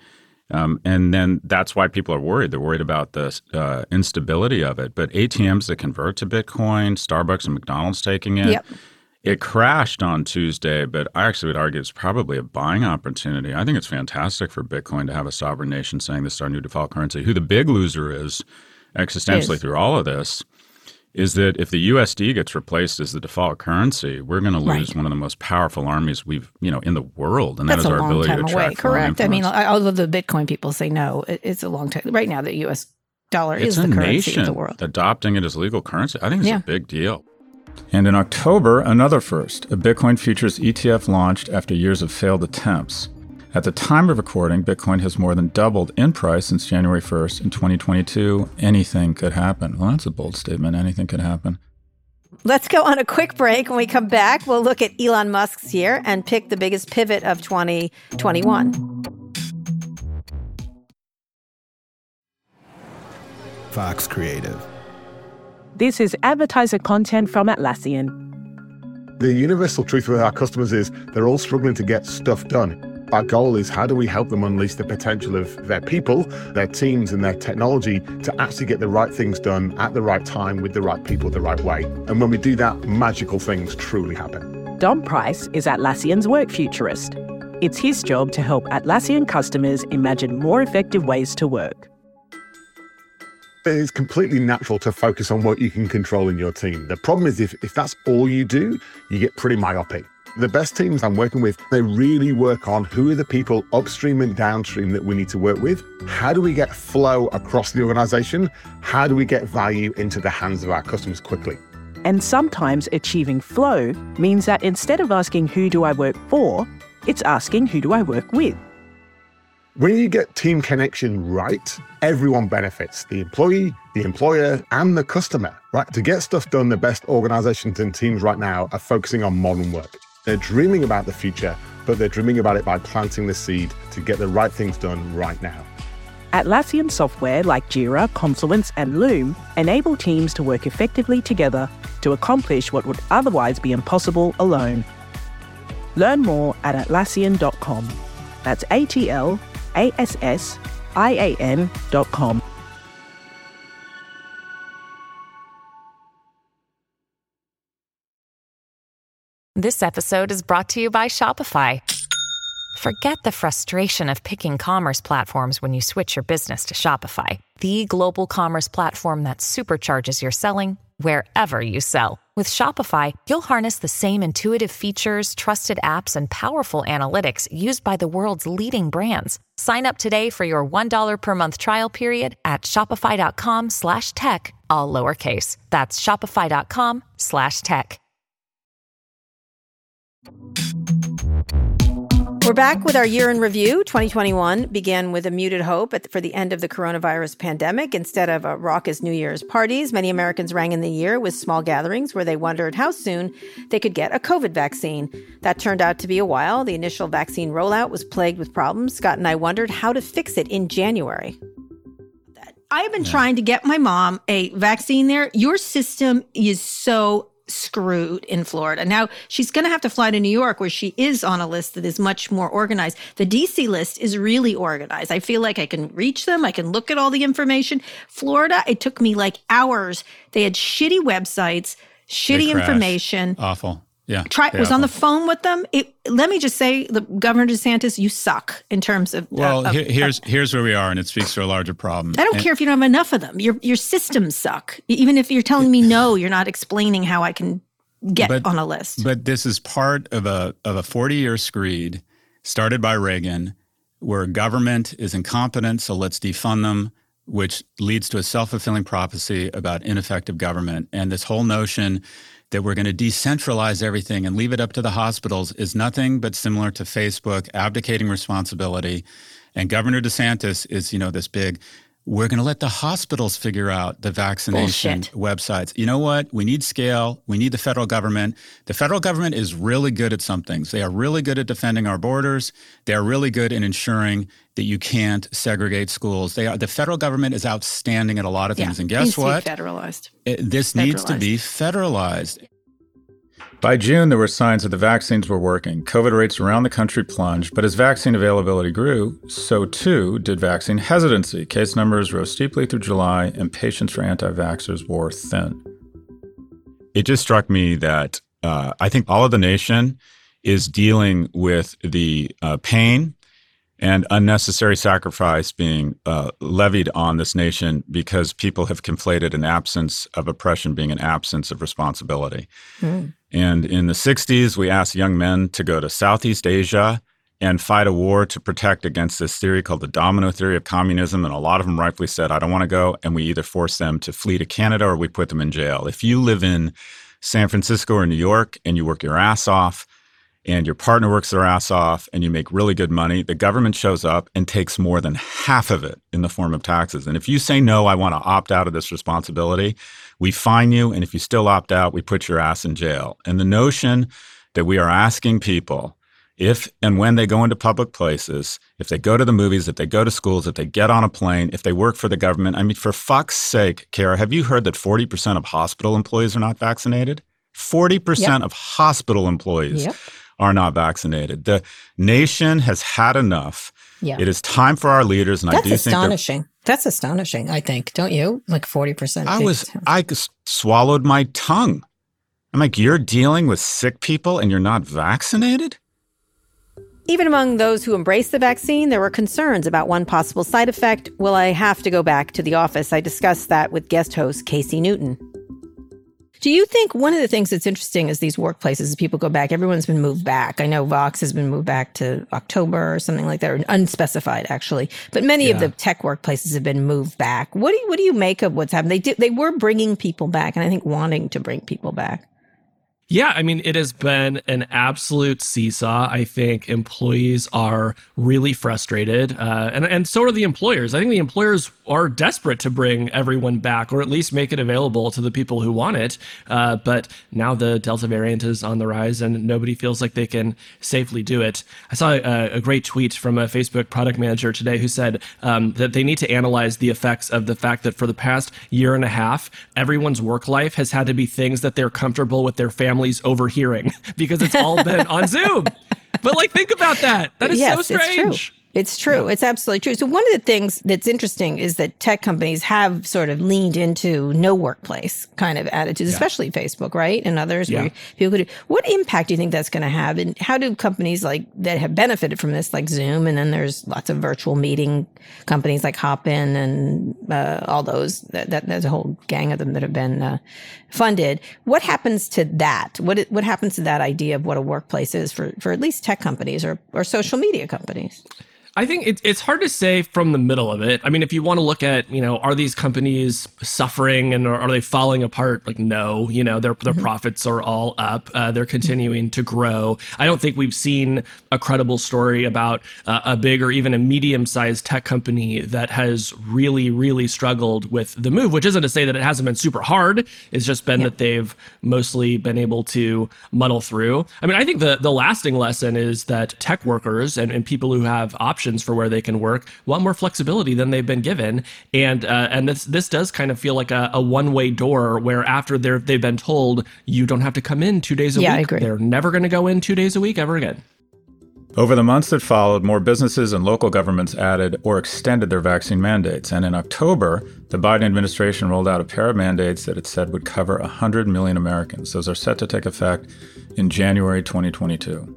And then that's why people are worried. They're worried about the instability of it. But ATMs that convert to Bitcoin, Starbucks and McDonald's taking it, it crashed on Tuesday, but I actually would argue it's probably a buying opportunity. I think it's fantastic for Bitcoin to have a sovereign nation saying this is our new default currency. Who the big loser is existentially through all of this is that if the USD gets replaced as the default currency, we're going to lose one of the most powerful armies we've, in the world, and that is our ability to attract foreign influence. I mean, although the Bitcoin people say no, it's a long time. Right now, the U.S. dollar is the currency of the world. Adopting it as legal currency, I think it's a big deal. And in October, another first, a Bitcoin futures ETF launched after years of failed attempts. At the time of recording, Bitcoin has more than doubled in price since January 1st. In 2022, anything could happen. Well, that's a bold statement. Anything could happen. Let's go on a quick break. When we come back, we'll look at Elon Musk's year and pick the biggest pivot of 2021. Fox Creative. This is advertiser content from Atlassian. The universal truth with our customers is they're all struggling to get stuff done. Our goal is how do we help them unleash the potential of their people, their teams, and their technology to actually get the right things done at the right time with the right people the right way. And when we do that, magical things truly happen. Dom Price is Atlassian's work futurist. It's his job to help Atlassian customers imagine more effective ways to work. It's completely natural to focus on what you can control in your team. The problem is if that's all you do, you get pretty myopic. The best teams I'm working with, they really work on who are the people upstream and downstream that we need to work with. How do we get flow across the organization? How do we get value into the hands of our customers quickly? And sometimes achieving flow means that instead of asking who do I work for, it's asking who do I work with. When you get team connection right, everyone benefits. The employee, the employer, and the customer, right? To get stuff done, the best organizations and teams right now are focusing on modern work. They're dreaming about the future, but they're dreaming about it by planting the seed to get the right things done right now. Atlassian software like Jira, Confluence, and Loom enable teams to work effectively together to accomplish what would otherwise be impossible alone. Learn more at Atlassian.com. That's ATLASSIAN.com. This episode is brought to you by Shopify. Forget the frustration of picking commerce platforms when you switch your business to Shopify, the global commerce platform that supercharges your selling wherever you sell. With Shopify, you'll harness the same intuitive features, trusted apps, and powerful analytics used by the world's leading brands. Sign up today for your $1 per month trial period at shopify.com/tech, all lowercase. That's shopify.com/tech. We're back with our year in review. 2021 began with a muted hope for the end of the coronavirus pandemic. Instead of raucous New Year's parties, many Americans rang in the year with small gatherings where they wondered how soon they could get a COVID vaccine. That turned out to be a while. The initial vaccine rollout was plagued with problems. Scott and I wondered how to fix it in January. I have been trying to get my mom a vaccine there. Your system is so screwed in Florida. Now, she's going to have to fly to New York, where she is on a list that is much more organized. The DC list is really organized. I feel like I can reach them. I can look at all the information. Florida, it took me like hours. They had shitty websites, shitty information. Awful. Yeah. Was on the phone with them. Let me just say, the Governor DeSantis, you suck in terms of. Here's where we are, and it speaks to a larger problem. I don't care if you don't have enough of them. Your systems suck. Even if you're telling me no, you're not explaining how I can get on a list. But this is part of a 40-year screed started by Reagan, where government is incompetent, so let's defund them, which leads to a self-fulfilling prophecy about ineffective government. And this whole notion that we're going to decentralize everything and leave it up to the hospitals is nothing but similar to Facebook abdicating responsibility. And Governor DeSantis is, this big, we're going to let the hospitals figure out the vaccination websites. You know what? We need scale. We need the federal government. The federal government is really good at some things. They are really good at defending our borders. They are really good in ensuring that you can't segregate schools. The federal government is outstanding at a lot of things. And guess what? Federalized. This needs to be federalized. By June, there were signs that the vaccines were working. COVID rates around the country plunged, but as vaccine availability grew, so too did vaccine hesitancy. Case numbers rose steeply through July, and patience for anti-vaxxers wore thin. It just struck me that I think all of the nation is dealing with the pain and unnecessary sacrifice being levied on this nation because people have conflated an absence of oppression being an absence of responsibility. Mm. And in the 60s, we asked young men to go to Southeast Asia and fight a war to protect against this theory called the domino theory of communism. And a lot of them rightfully said, I don't want to go. And we either force them to flee to Canada or we put them in jail. If you live in San Francisco or New York and you work your ass off, and your partner works their ass off, and you make really good money, the government shows up and takes more than half of it in the form of taxes. And if you say, no, I want to opt out of this responsibility, we fine you, and if you still opt out, we put your ass in jail. And the notion that we are asking people if and when they go into public places, if they go to the movies, if they go to schools, if they get on a plane, if they work for the government. I mean, for fuck's sake, Kara, have you heard that 40% of hospital employees are not vaccinated? 40% of hospital employees are not vaccinated. The nation has had enough. Yeah. It is time for our leaders, and That's I do think astonishing. That's astonishing, I think, don't you? Like 40%. I swallowed my tongue. I'm like, you're dealing with sick people and you're not vaccinated? Even among those who embraced the vaccine, there were concerns about one possible side effect. Will I have to go back to the office? I discussed that with guest host Casey Newton. Do you think one of the things that's interesting is these workplaces, as people go back, everyone's been moved back. I know Vox has been moved back to October or something like that, or unspecified actually. But many of the tech workplaces have been moved back. What do you make of what's happened? They were bringing people back, and I think wanting to bring people back. Yeah, I mean, it has been an absolute seesaw. I think employees are really frustrated, and so are the employers. I think the employers are desperate to bring everyone back, or at least make it available to the people who want it. But now the Delta variant is on the rise, and nobody feels like they can safely do it. I saw a great tweet from a Facebook product manager today who said that they need to analyze the effects of the fact that for the past year and a half, everyone's work life has had to be things that they're comfortable with their families overhearing because it's all been on Zoom. But like, think about that. That is so strange. It's true. Yeah. It's absolutely true. So one of the things that's interesting is that tech companies have sort of leaned into no workplace kind of attitudes, especially Facebook, right? And others where people could do. What impact do you think that's going to have? And how do companies like that have benefited from this, like Zoom, and then there's lots of virtual meeting companies like Hopin and all those, there's a whole gang of them that have been funded. What happens to that? What happens to that idea of what a workplace is for at least tech companies or social media companies? I think it's hard to say from the middle of it. I mean, if you want to look at, are these companies suffering and are they falling apart? Like, no, their profits are all up. They're continuing to grow. I don't think we've seen a credible story about a big or even a medium-sized tech company that has really, really struggled with the move, which isn't to say that it hasn't been super hard. It's just been that they've mostly been able to muddle through. I mean, I think the lasting lesson is that tech workers and people who have options for where they can work want more flexibility than they've been given, and this does kind of feel like a one-way door where after they've been told you don't have to come in 2 days a week, they're never going to go in 2 days a week ever again. Over the months that followed, more businesses and local governments added or extended their vaccine mandates. And in October, the Biden administration rolled out a pair of mandates that it said would cover 100 million Americans. Those are set to take effect in January 2022.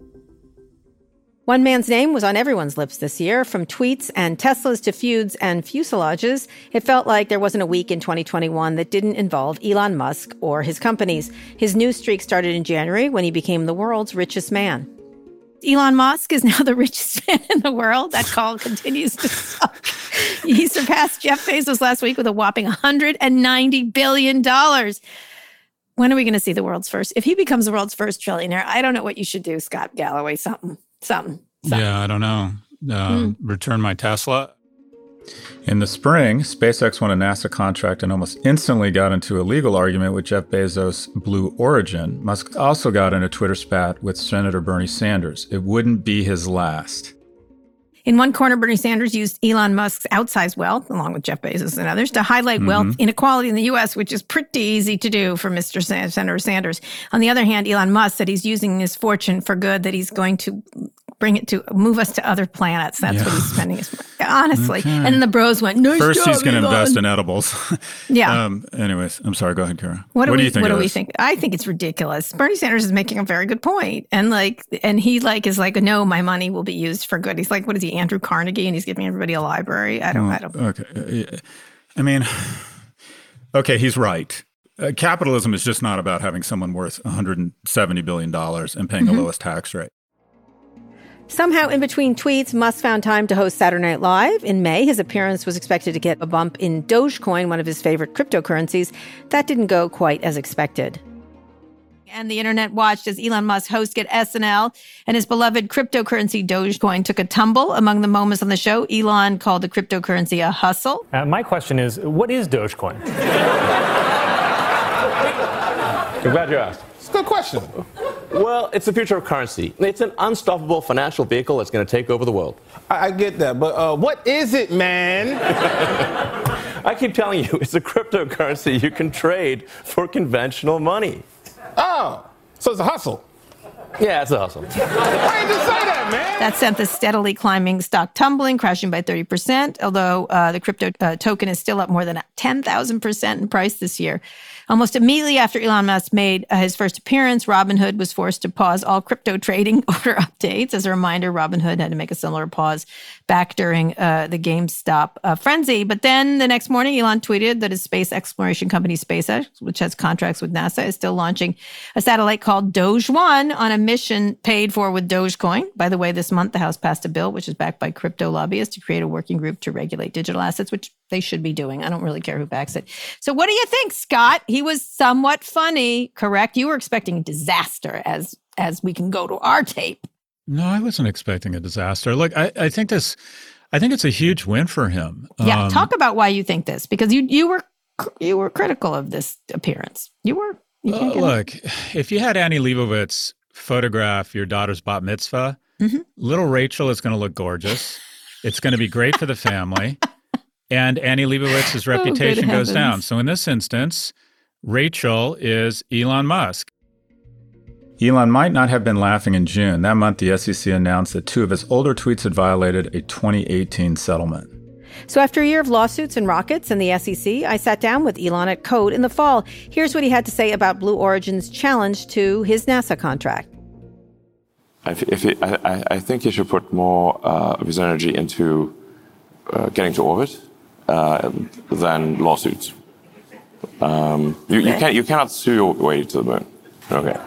One man's name was on everyone's lips this year, from tweets and Teslas to feuds and fuselages. It felt like there wasn't a week in 2021 that didn't involve Elon Musk or his companies. His news streak started in January when he became the world's richest man. Elon Musk is now the richest man in the world. That call continues to suck. He surpassed Jeff Bezos last week with a whopping $190 billion. When are we going to see the world's first? If he becomes the world's first trillionaire, I don't know what you should do, Scott Galloway. Something. Yeah, I don't know. Return my Tesla. In the spring, SpaceX won a NASA contract and almost instantly got into a legal argument with Jeff Bezos' Blue Origin. Musk also got in a Twitter spat with Senator Bernie Sanders. It wouldn't be his last. In one corner, Bernie Sanders used Elon Musk's outsized wealth, along with Jeff Bezos and others, to highlight wealth inequality in the U.S., which is pretty easy to do for Mr. Senator Sanders. On the other hand, Elon Musk said he's using his fortune for good, that he's going to move us to other planets. That's what he's spending his money. Honestly. Okay. And then the bros went, nice First, job, he's going to Elon. invest in edibles. Yeah. Anyways, I'm sorry. Go ahead, Kara. What do we think? I think it's ridiculous. Bernie Sanders is making a very good point. And he is like, no, my money will be used for good. He's like, what is he, Andrew Carnegie? And he's giving everybody a library. I don't. Okay. I mean, okay, he's right. Capitalism is just not about having someone worth $170 billion and paying the lowest tax rate. Somehow, in between tweets, Musk found time to host Saturday Night Live. In May, his appearance was expected to get a bump in Dogecoin, one of his favorite cryptocurrencies. That didn't go quite as expected. And the internet watched as Elon Musk hosted SNL, and his beloved cryptocurrency Dogecoin took a tumble. Among the moments on the show, Elon called the cryptocurrency a hustle. My question is, what is Dogecoin? I'm glad you asked. It's a good question. Well, it's the future of currency. It's an unstoppable financial vehicle that's going to take over the world. I get that, but what is it, man? I keep telling you, it's a cryptocurrency you can trade for conventional money. Oh, so it's a hustle. Yeah, it's a hustle. Why did you say that, man? That sent the steadily climbing stock tumbling, crashing by 30%, although the crypto token is still up more than 10,000% in price this year. Almost immediately after Elon Musk made his first appearance, Robinhood was forced to pause all crypto trading order updates. As a reminder, Robinhood had to make a similar pause back during the GameStop frenzy. But then the next morning, Elon tweeted that his space exploration company SpaceX, which has contracts with NASA, is still launching a satellite called Doge-1 on a mission paid for with Dogecoin. By the way, this month, the House passed a bill, which is backed by crypto lobbyists, to create a working group to regulate digital assets, which they should be doing. I don't really care who backs it. So what do you think, Scott? He was somewhat funny, correct? You were expecting disaster as we can go to our tape. No, I wasn't expecting a disaster. Look, I think it's a huge win for him. Yeah, talk about why you think this, because you were critical of this appearance. You look, if you had Annie Leibovitz photograph your daughter's bat mitzvah, little Rachel is going to look gorgeous. It's going to be great for the family. And Annie Leibovitz's reputation goes down. So in this instance, Rachel is Elon Musk. Elon might not have been laughing in June. That month, the SEC announced that 2 of his older tweets had violated a 2018 settlement. So after a year of lawsuits and rockets in the SEC, I sat down with Elon at Code in the fall. Here's what he had to say about Blue Origin's challenge to his NASA contract. I think he should put more of his energy into getting to orbit than lawsuits. You cannot sue your way to the moon. Okay.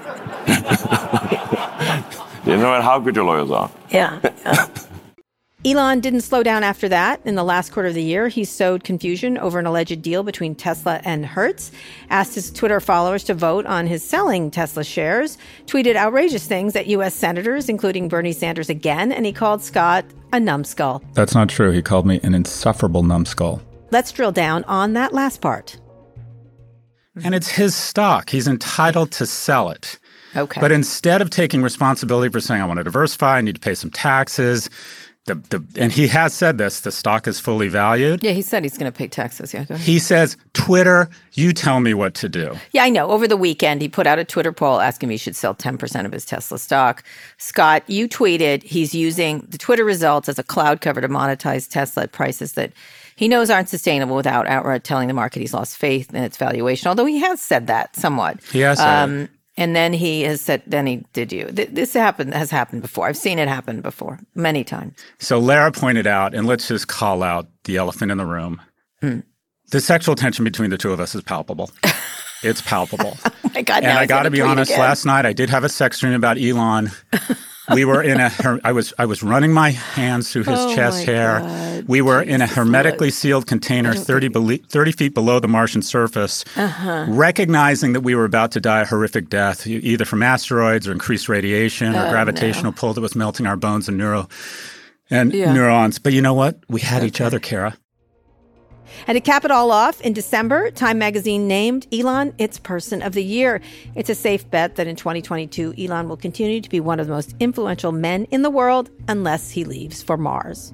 You know how good your lawyers are. Yeah. Elon didn't slow down after that. In the last quarter of the year, he sowed confusion over an alleged deal between Tesla and Hertz, asked his Twitter followers to vote on his selling Tesla shares, tweeted outrageous things at U.S. senators, including Bernie Sanders again, and he called Scott a numbskull. That's not true. He called me an insufferable numbskull. Let's drill down on that last part. And it's his stock. He's entitled to sell it. Okay. But instead of taking responsibility for saying, I want to diversify, I need to pay some taxes, and he has said this, the stock is fully valued. Yeah, he said he's going to pay taxes. Yeah, go ahead. He says, Twitter, you tell me what to do. Yeah, I know. Over the weekend, he put out a Twitter poll asking me he should sell 10% of his Tesla stock. Scott, you tweeted he's using the Twitter results as a cloud cover to monetize Tesla at prices that he knows aren't sustainable without outright telling the market he's lost faith in its valuation, although he has said that somewhat. He has said it. And then he has said, then he did you. This has happened before. I've seen it happen before, many times. So Lara pointed out, and let's just call out the elephant in the room. The sexual tension between the two of us is palpable. It's palpable. Oh my God, and I got to be honest, last night I did have a sex dream about Elon. We were in I was running my hands through his chest hair. God. We were in a hermetically sealed container 30 feet below the Martian surface, recognizing that we were about to die a horrific death, either from asteroids or increased radiation or gravitational pull that was melting our bones and neurons. But you know what? We had each other, Kara. And to cap it all off, in December, Time magazine named Elon its Person of the Year. It's a safe bet that in 2022, Elon will continue to be one of the most influential men in the world unless he leaves for Mars.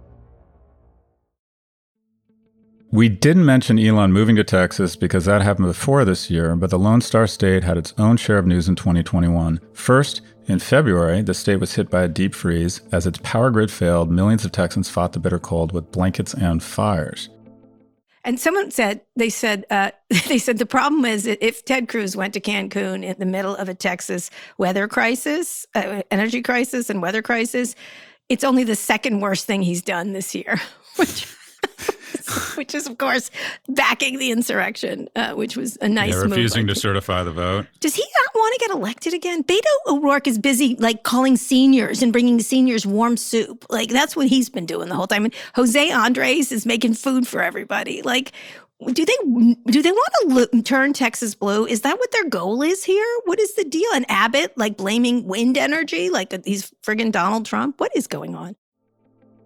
We didn't mention Elon moving to Texas because that happened before this year, but the Lone Star State had its own share of news in 2021. First, in February, the state was hit by a deep freeze. As its power grid failed, millions of Texans fought the bitter cold with blankets and fires. And someone said, they said the problem is that if Ted Cruz went to Cancun in the middle of a Texas weather crisis, energy crisis and weather crisis, it's only the second worst thing he's done this year, which is, of course, backing the insurrection, which was a nice move. Refusing to certify the vote. Does he not want to get elected again? Beto O'Rourke is busy, calling seniors and bringing seniors warm soup. That's what he's been doing the whole time. And Jose Andres is making food for everybody. Do they want to turn Texas blue? Is that what their goal is here? What is the deal? And Abbott, blaming wind energy, he's friggin' Donald Trump? What is going on?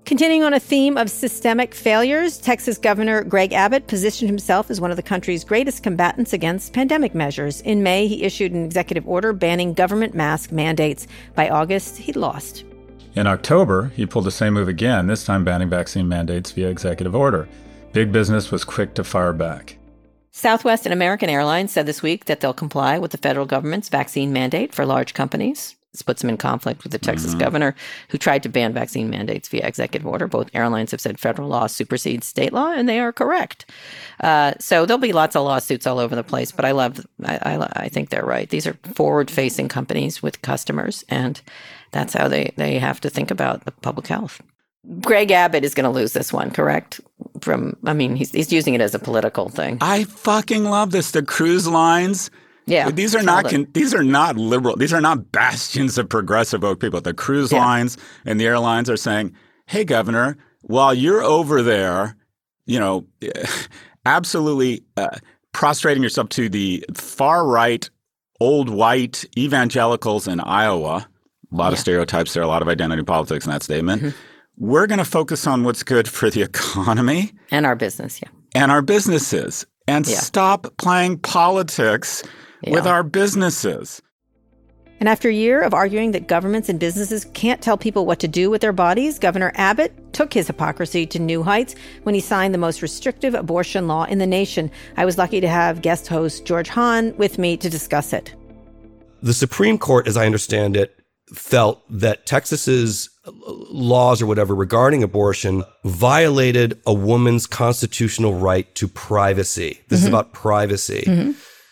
Continuing on a theme of systemic failures, Texas Governor Greg Abbott positioned himself as one of the country's greatest combatants against pandemic measures. In May, he issued an executive order banning government mask mandates. By August, he'd lost. In October, he pulled the same move again, this time banning vaccine mandates via executive order. Big business was quick to fire back. Southwest and American Airlines said this week that they'll comply with the federal government's vaccine mandate for large companies. This puts them in conflict with the Texas governor who tried to ban vaccine mandates via executive order. Both airlines have said federal law supersedes state law, and they are correct. So there'll be lots of lawsuits all over the place, but I think they're right. These are forward-facing companies with customers, and that's how they have to think about the public health. Greg Abbott is going to lose this one, correct? He's using it as a political thing. I fucking love this. The cruise lines. Yeah, these are not liberal. These are not bastions of progressive woke people. The cruise lines and the airlines are saying, "Hey, Governor, while you're over there, absolutely prostrating yourself to the far right, old white evangelicals in Iowa. A lot of stereotypes there, a lot of identity politics in that statement. Mm-hmm. We're going to focus on what's good for the economy and our business, and our businesses, and stop playing politics." With our businesses. And after a year of arguing that governments and businesses can't tell people what to do with their bodies, Governor Abbott took his hypocrisy to new heights when he signed the most restrictive abortion law in the nation. I was lucky to have guest host George Hahn with me to discuss it. The Supreme Court, as I understand it, felt that Texas's laws or whatever regarding abortion violated a woman's constitutional right to privacy. This is about privacy. Mm-hmm.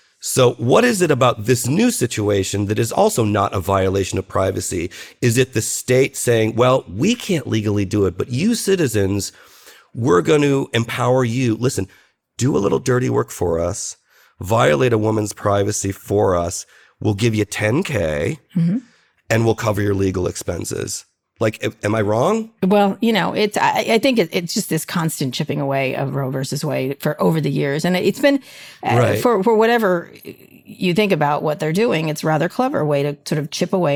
So what is it about this new situation that is also not a violation of privacy? Is it the state saying, well, we can't legally do it, but you citizens, we're going to empower you. Listen, do a little dirty work for us, violate a woman's privacy for us. We'll give you $10K and we'll cover your legal expenses. Like, am I wrong? Well, I think it's just this constant chipping away of Roe versus Wade for over the years. And it's been, for whatever you think about what they're doing, it's a rather clever way to sort of chip away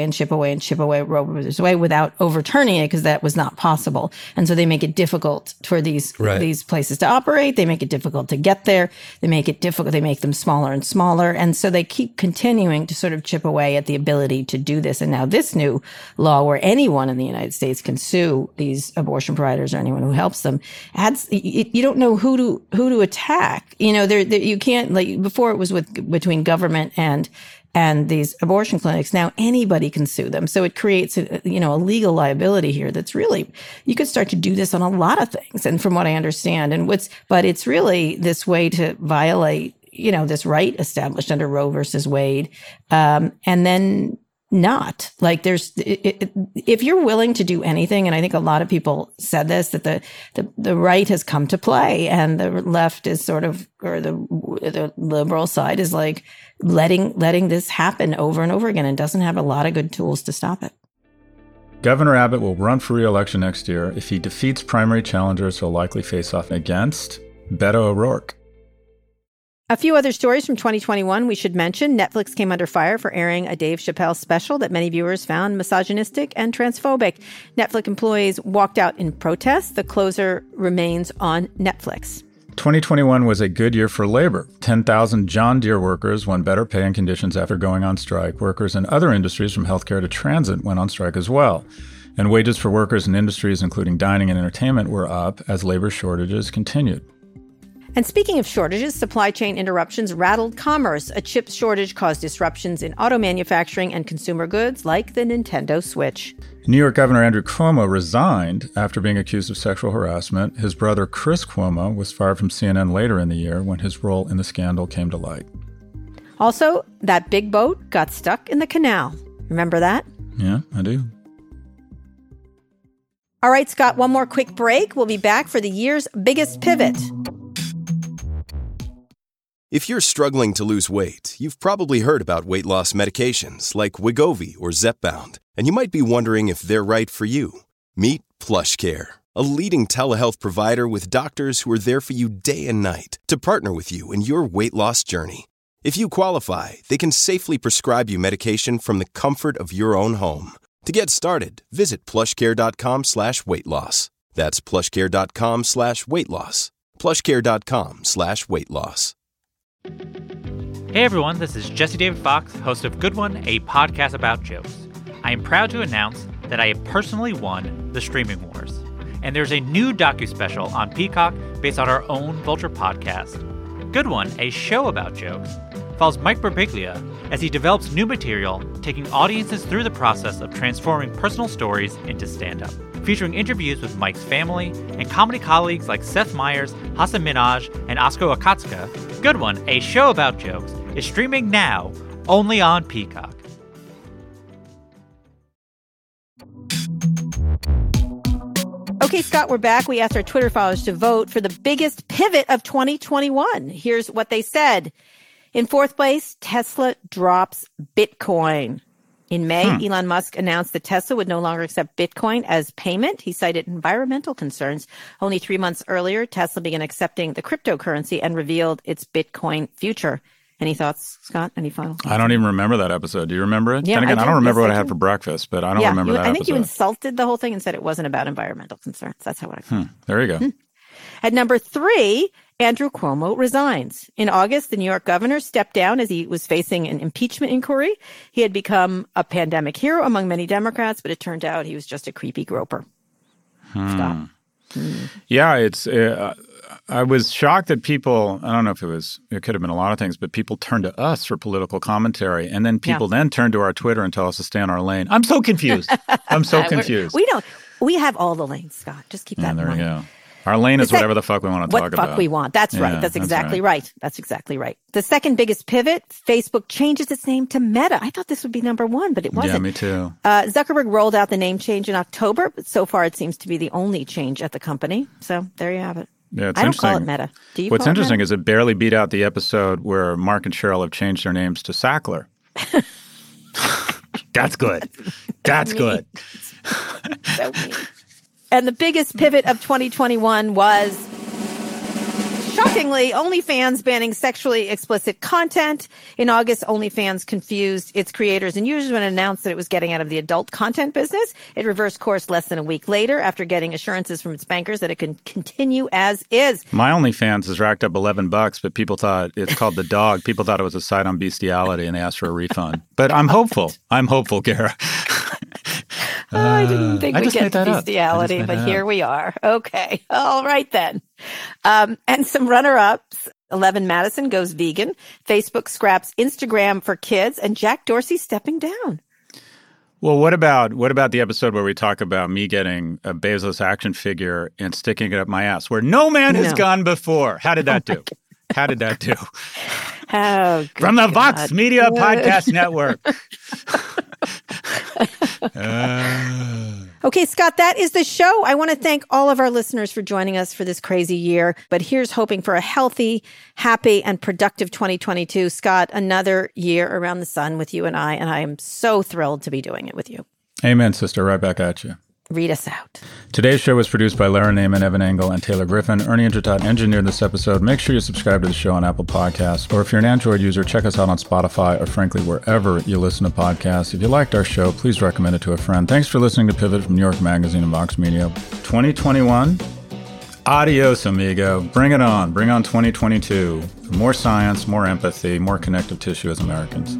Roe versus Wade without overturning it, because that was not possible. And so they make it difficult for these places to operate. They make it difficult to get there. They make them smaller and smaller. And so they keep continuing to sort of chip away at the ability to do this. And now this new law where anyone in the United States can sue these abortion providers or anyone who helps them you don't know who to attack. You can't, like before it was between government and these abortion clinics. Now anybody can sue them. So it creates a legal liability here that's really, you could start to do this on a lot of things. And from what I understand, but it's really this way to violate, this right established under Roe versus Wade. And then not like if you're willing to do anything, and I think a lot of people said this, that the right has come to play and the left is sort of, or the liberal side is like letting this happen over and over again and doesn't have a lot of good tools to stop it. Governor Abbott will run for re-election next year. If he defeats primary challengers, he'll likely face off against Beto O'Rourke. A few other stories from 2021 we should mention. Netflix came under fire for airing a Dave Chappelle special that many viewers found misogynistic and transphobic. Netflix employees walked out in protest. The closer remains on Netflix. 2021 was a good year for labor. 10,000 John Deere workers won better pay and conditions after going on strike. Workers in other industries from healthcare to transit went on strike as well. And wages for workers in industries including dining and entertainment were up as labor shortages continued. And speaking of shortages, supply chain interruptions rattled commerce. A chip shortage caused disruptions in auto manufacturing and consumer goods like the Nintendo Switch. New York Governor Andrew Cuomo resigned after being accused of sexual harassment. His brother Chris Cuomo was fired from CNN later in the year when his role in the scandal came to light. Also, that big boat got stuck in the canal. Remember that? Yeah, I do. All right, Scott, one more quick break. We'll be back for the year's biggest pivot. If you're struggling to lose weight, you've probably heard about weight loss medications like Wegovy or Zepbound, and you might be wondering if they're right for you. Meet PlushCare, a leading telehealth provider with doctors who are there for you day and night to partner with you in your weight loss journey. If you qualify, they can safely prescribe you medication from the comfort of your own home. To get started, visit plushcare.com/weight-loss. That's plushcare.com/weight-loss. plushcare.com/weight-loss. Hey everyone, this is Jesse David Fox, host of Good One, a podcast about jokes. I am proud to announce that I have personally won the Streaming Wars. And there's a new docu-special on Peacock based on our own Vulture podcast. Good One, a show about jokes, follows Mike Birbiglia as he develops new material, taking audiences through the process of transforming personal stories into stand-up. Featuring interviews with Mike's family and comedy colleagues like Seth Meyers, Hasan Minhaj, and Oskar Akatsuka, Good One, a show about jokes, is streaming now only on Peacock. Okay, Scott, we're back. We asked our Twitter followers to vote for the biggest pivot of 2021. Here's what they said. In fourth place, Tesla drops Bitcoin. In May, Elon Musk announced that Tesla would no longer accept Bitcoin as payment. He cited environmental concerns. Only 3 months earlier, Tesla began accepting the cryptocurrency and revealed its Bitcoin future. Any thoughts, Scott? Any final thoughts? I don't even remember that episode. Do you remember it? Yeah, I don't remember what I had for breakfast, but I don't remember that episode. I think you insulted the whole thing and said it wasn't about environmental concerns. That's how I felt. There you go. At number 3, Andrew Cuomo resigns. In August, the New York governor stepped down as he was facing an impeachment inquiry. He had become a pandemic hero among many Democrats, but it turned out he was just a creepy groper. Stop. Yeah, it's. I was shocked that people, I don't know if it could have been a lot of things, but people turned to us for political commentary. And then people then turn to our Twitter and tell us to stay in our lane. I'm so confused. I'm so confused. We have all the lanes, Scott. Just keep that in mind. There you go. Our lane is whatever the fuck we want to talk about. What the fuck we want. That's right. That's exactly right. That's exactly right. The second biggest pivot, Facebook changes its name to Meta. I thought this would be number 1, but it wasn't. Yeah, me too. Zuckerberg rolled out the name change in October, but so far it seems to be the only change at the company. So there you have it. Yeah, it's I don't interesting. call it Meta. Do you? What's call interesting it is it barely beat out the episode where Mark and Cheryl have changed their names to Sackler. That's good. That's good. So mean. And the biggest pivot of 2021 was, shockingly, OnlyFans banning sexually explicit content. In August, OnlyFans confused its creators and users when it announced that it was getting out of the adult content business. It reversed course less than a week later after getting assurances from its bankers that it can continue as is. My OnlyFans has racked up $11, but people thought it's called The Dog. People thought it was a site on bestiality, and they asked for a refund. But I'm hopeful. I'm hopeful, Kara. I didn't think we'd get to bestiality, but here we are. Okay. All right, then. And some runner-ups. 11 Madison goes vegan. Facebook scraps Instagram for kids, and Jack Dorsey stepping down. Well, what about the episode where we talk about me getting a Bezos action figure and sticking it up my ass, where no man has gone before? How did that do? How did that do? Oh, from the Vox Media Podcast Network. Okay, Scott, that is the show. I want to thank all of our listeners for joining us for this crazy year. But here's hoping for a healthy, happy, and productive 2022. Scott, another year around the sun with you and I am so thrilled to be doing it with you. Amen, sister. Right back at you. Read us out. Today's show was produced by Lara Naiman, Evan Engel, and Taylor Griffin. Ernie Intratot engineered this episode. Make sure you subscribe to the show on Apple Podcasts, or if you're an Android user, check us out on Spotify, or frankly, wherever you listen to podcasts. If you liked our show, please recommend it to a friend. Thanks for listening to Pivot from New York Magazine and Vox Media. 2021, adios, amigo. Bring it on. Bring on 2022. More science, more empathy, more connective tissue as Americans.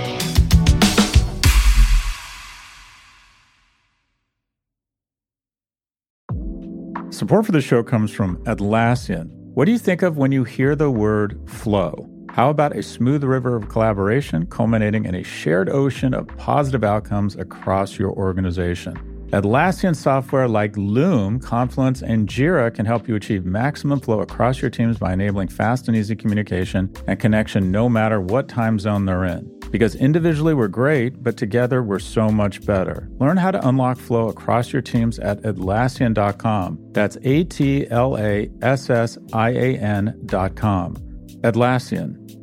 Support for the show comes from Atlassian. What do you think of when you hear the word flow? How about a smooth river of collaboration culminating in a shared ocean of positive outcomes across your organization? Atlassian software like Loom, Confluence, and Jira can help you achieve maximum flow across your teams by enabling fast and easy communication and connection no matter what time zone they're in. Because individually we're great, but together we're so much better. Learn how to unlock flow across your teams at Atlassian.com. That's Atlassian.com. Atlassian.